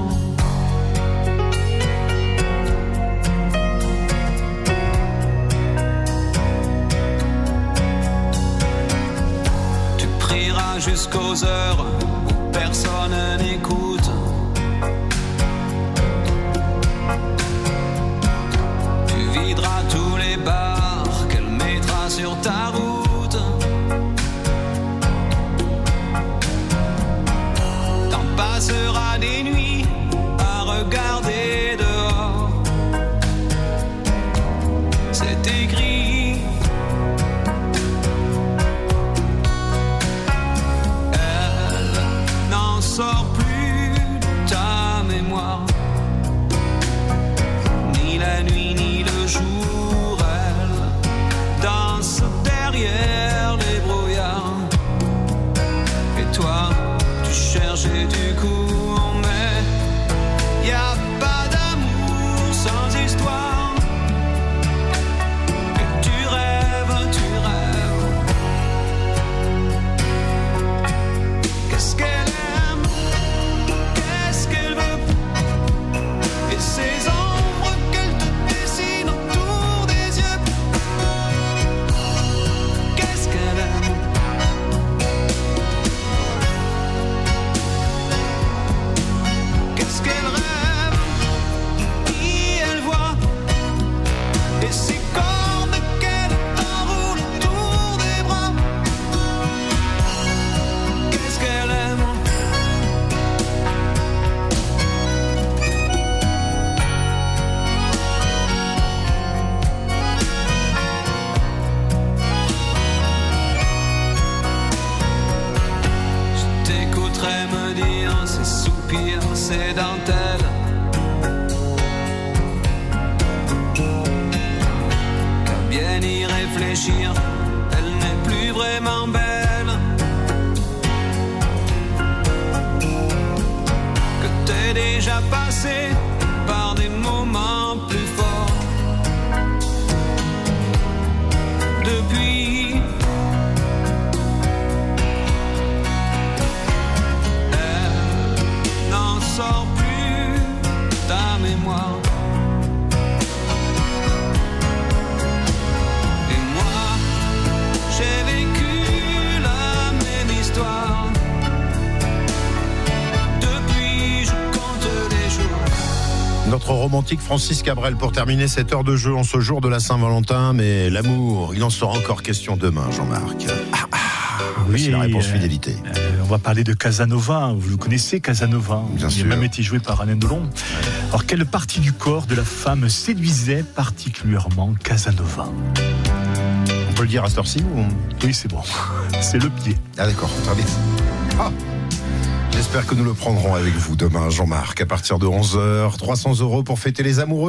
[SPEAKER 8] Tu prieras jusqu'aux heures où personne n'écoute. Tu videras tous les bars qu'elle mettra sur ta route. T'en passeras des nuits à regarder dehors. C'est écrit. Elle n'en sort plus de ta mémoire. Ni la nuit ni le jour, elle danse derrière les brouillards. Et toi, tu cherches et tu cours, mais y a pas d'amour sans histoire. Et tu rêves, tu rêves. Qu'est-ce qu'elle aime? Qu'est-ce qu'elle veut? Et ces ombres qu'elle te dessine autour des yeux. Qu'est-ce qu'elle aime? Qu'est-ce qu'elle rêve? Qui elle voit? Et ces cordes qu'elle t'enroule autour des bras. Qu'est-ce qu'elle aime? Je t'écouterai me dire ces soupirs, ces dentelles. Qu'à bien y réfléchir, elle n'est plus vraiment belle. Que t'es déjà passé par des moments plus forts. Depuis, elle n'en sort plus ta mémoire. Et moi, j'ai vécu la même histoire. Depuis, je compte les jours.
[SPEAKER 3] Notre romantique Francis Cabrel pour terminer cette heure de jeu en ce jour de la Saint-Valentin. Mais l'amour, il en sera encore question demain, Jean-Marc. Ah, ah, oui, c'est la réponse
[SPEAKER 4] euh,
[SPEAKER 3] fidélité.
[SPEAKER 4] Euh, on va parler de Casanova. Vous le connaissez, Casanova.
[SPEAKER 3] Bien
[SPEAKER 4] Il
[SPEAKER 3] sûr.
[SPEAKER 4] a même été joué par Alain Delon. Ouais. Alors, quelle partie du corps de la femme séduisait particulièrement Casanova?
[SPEAKER 3] On peut le dire à cette heure-ci ou...
[SPEAKER 4] Oui, c'est bon. C'est le pied.
[SPEAKER 3] Ah d'accord, très bien. Ah. J'espère que nous le prendrons avec vous demain, Jean-Marc, à partir de onze heures. trois cents euros pour fêter les amoureux.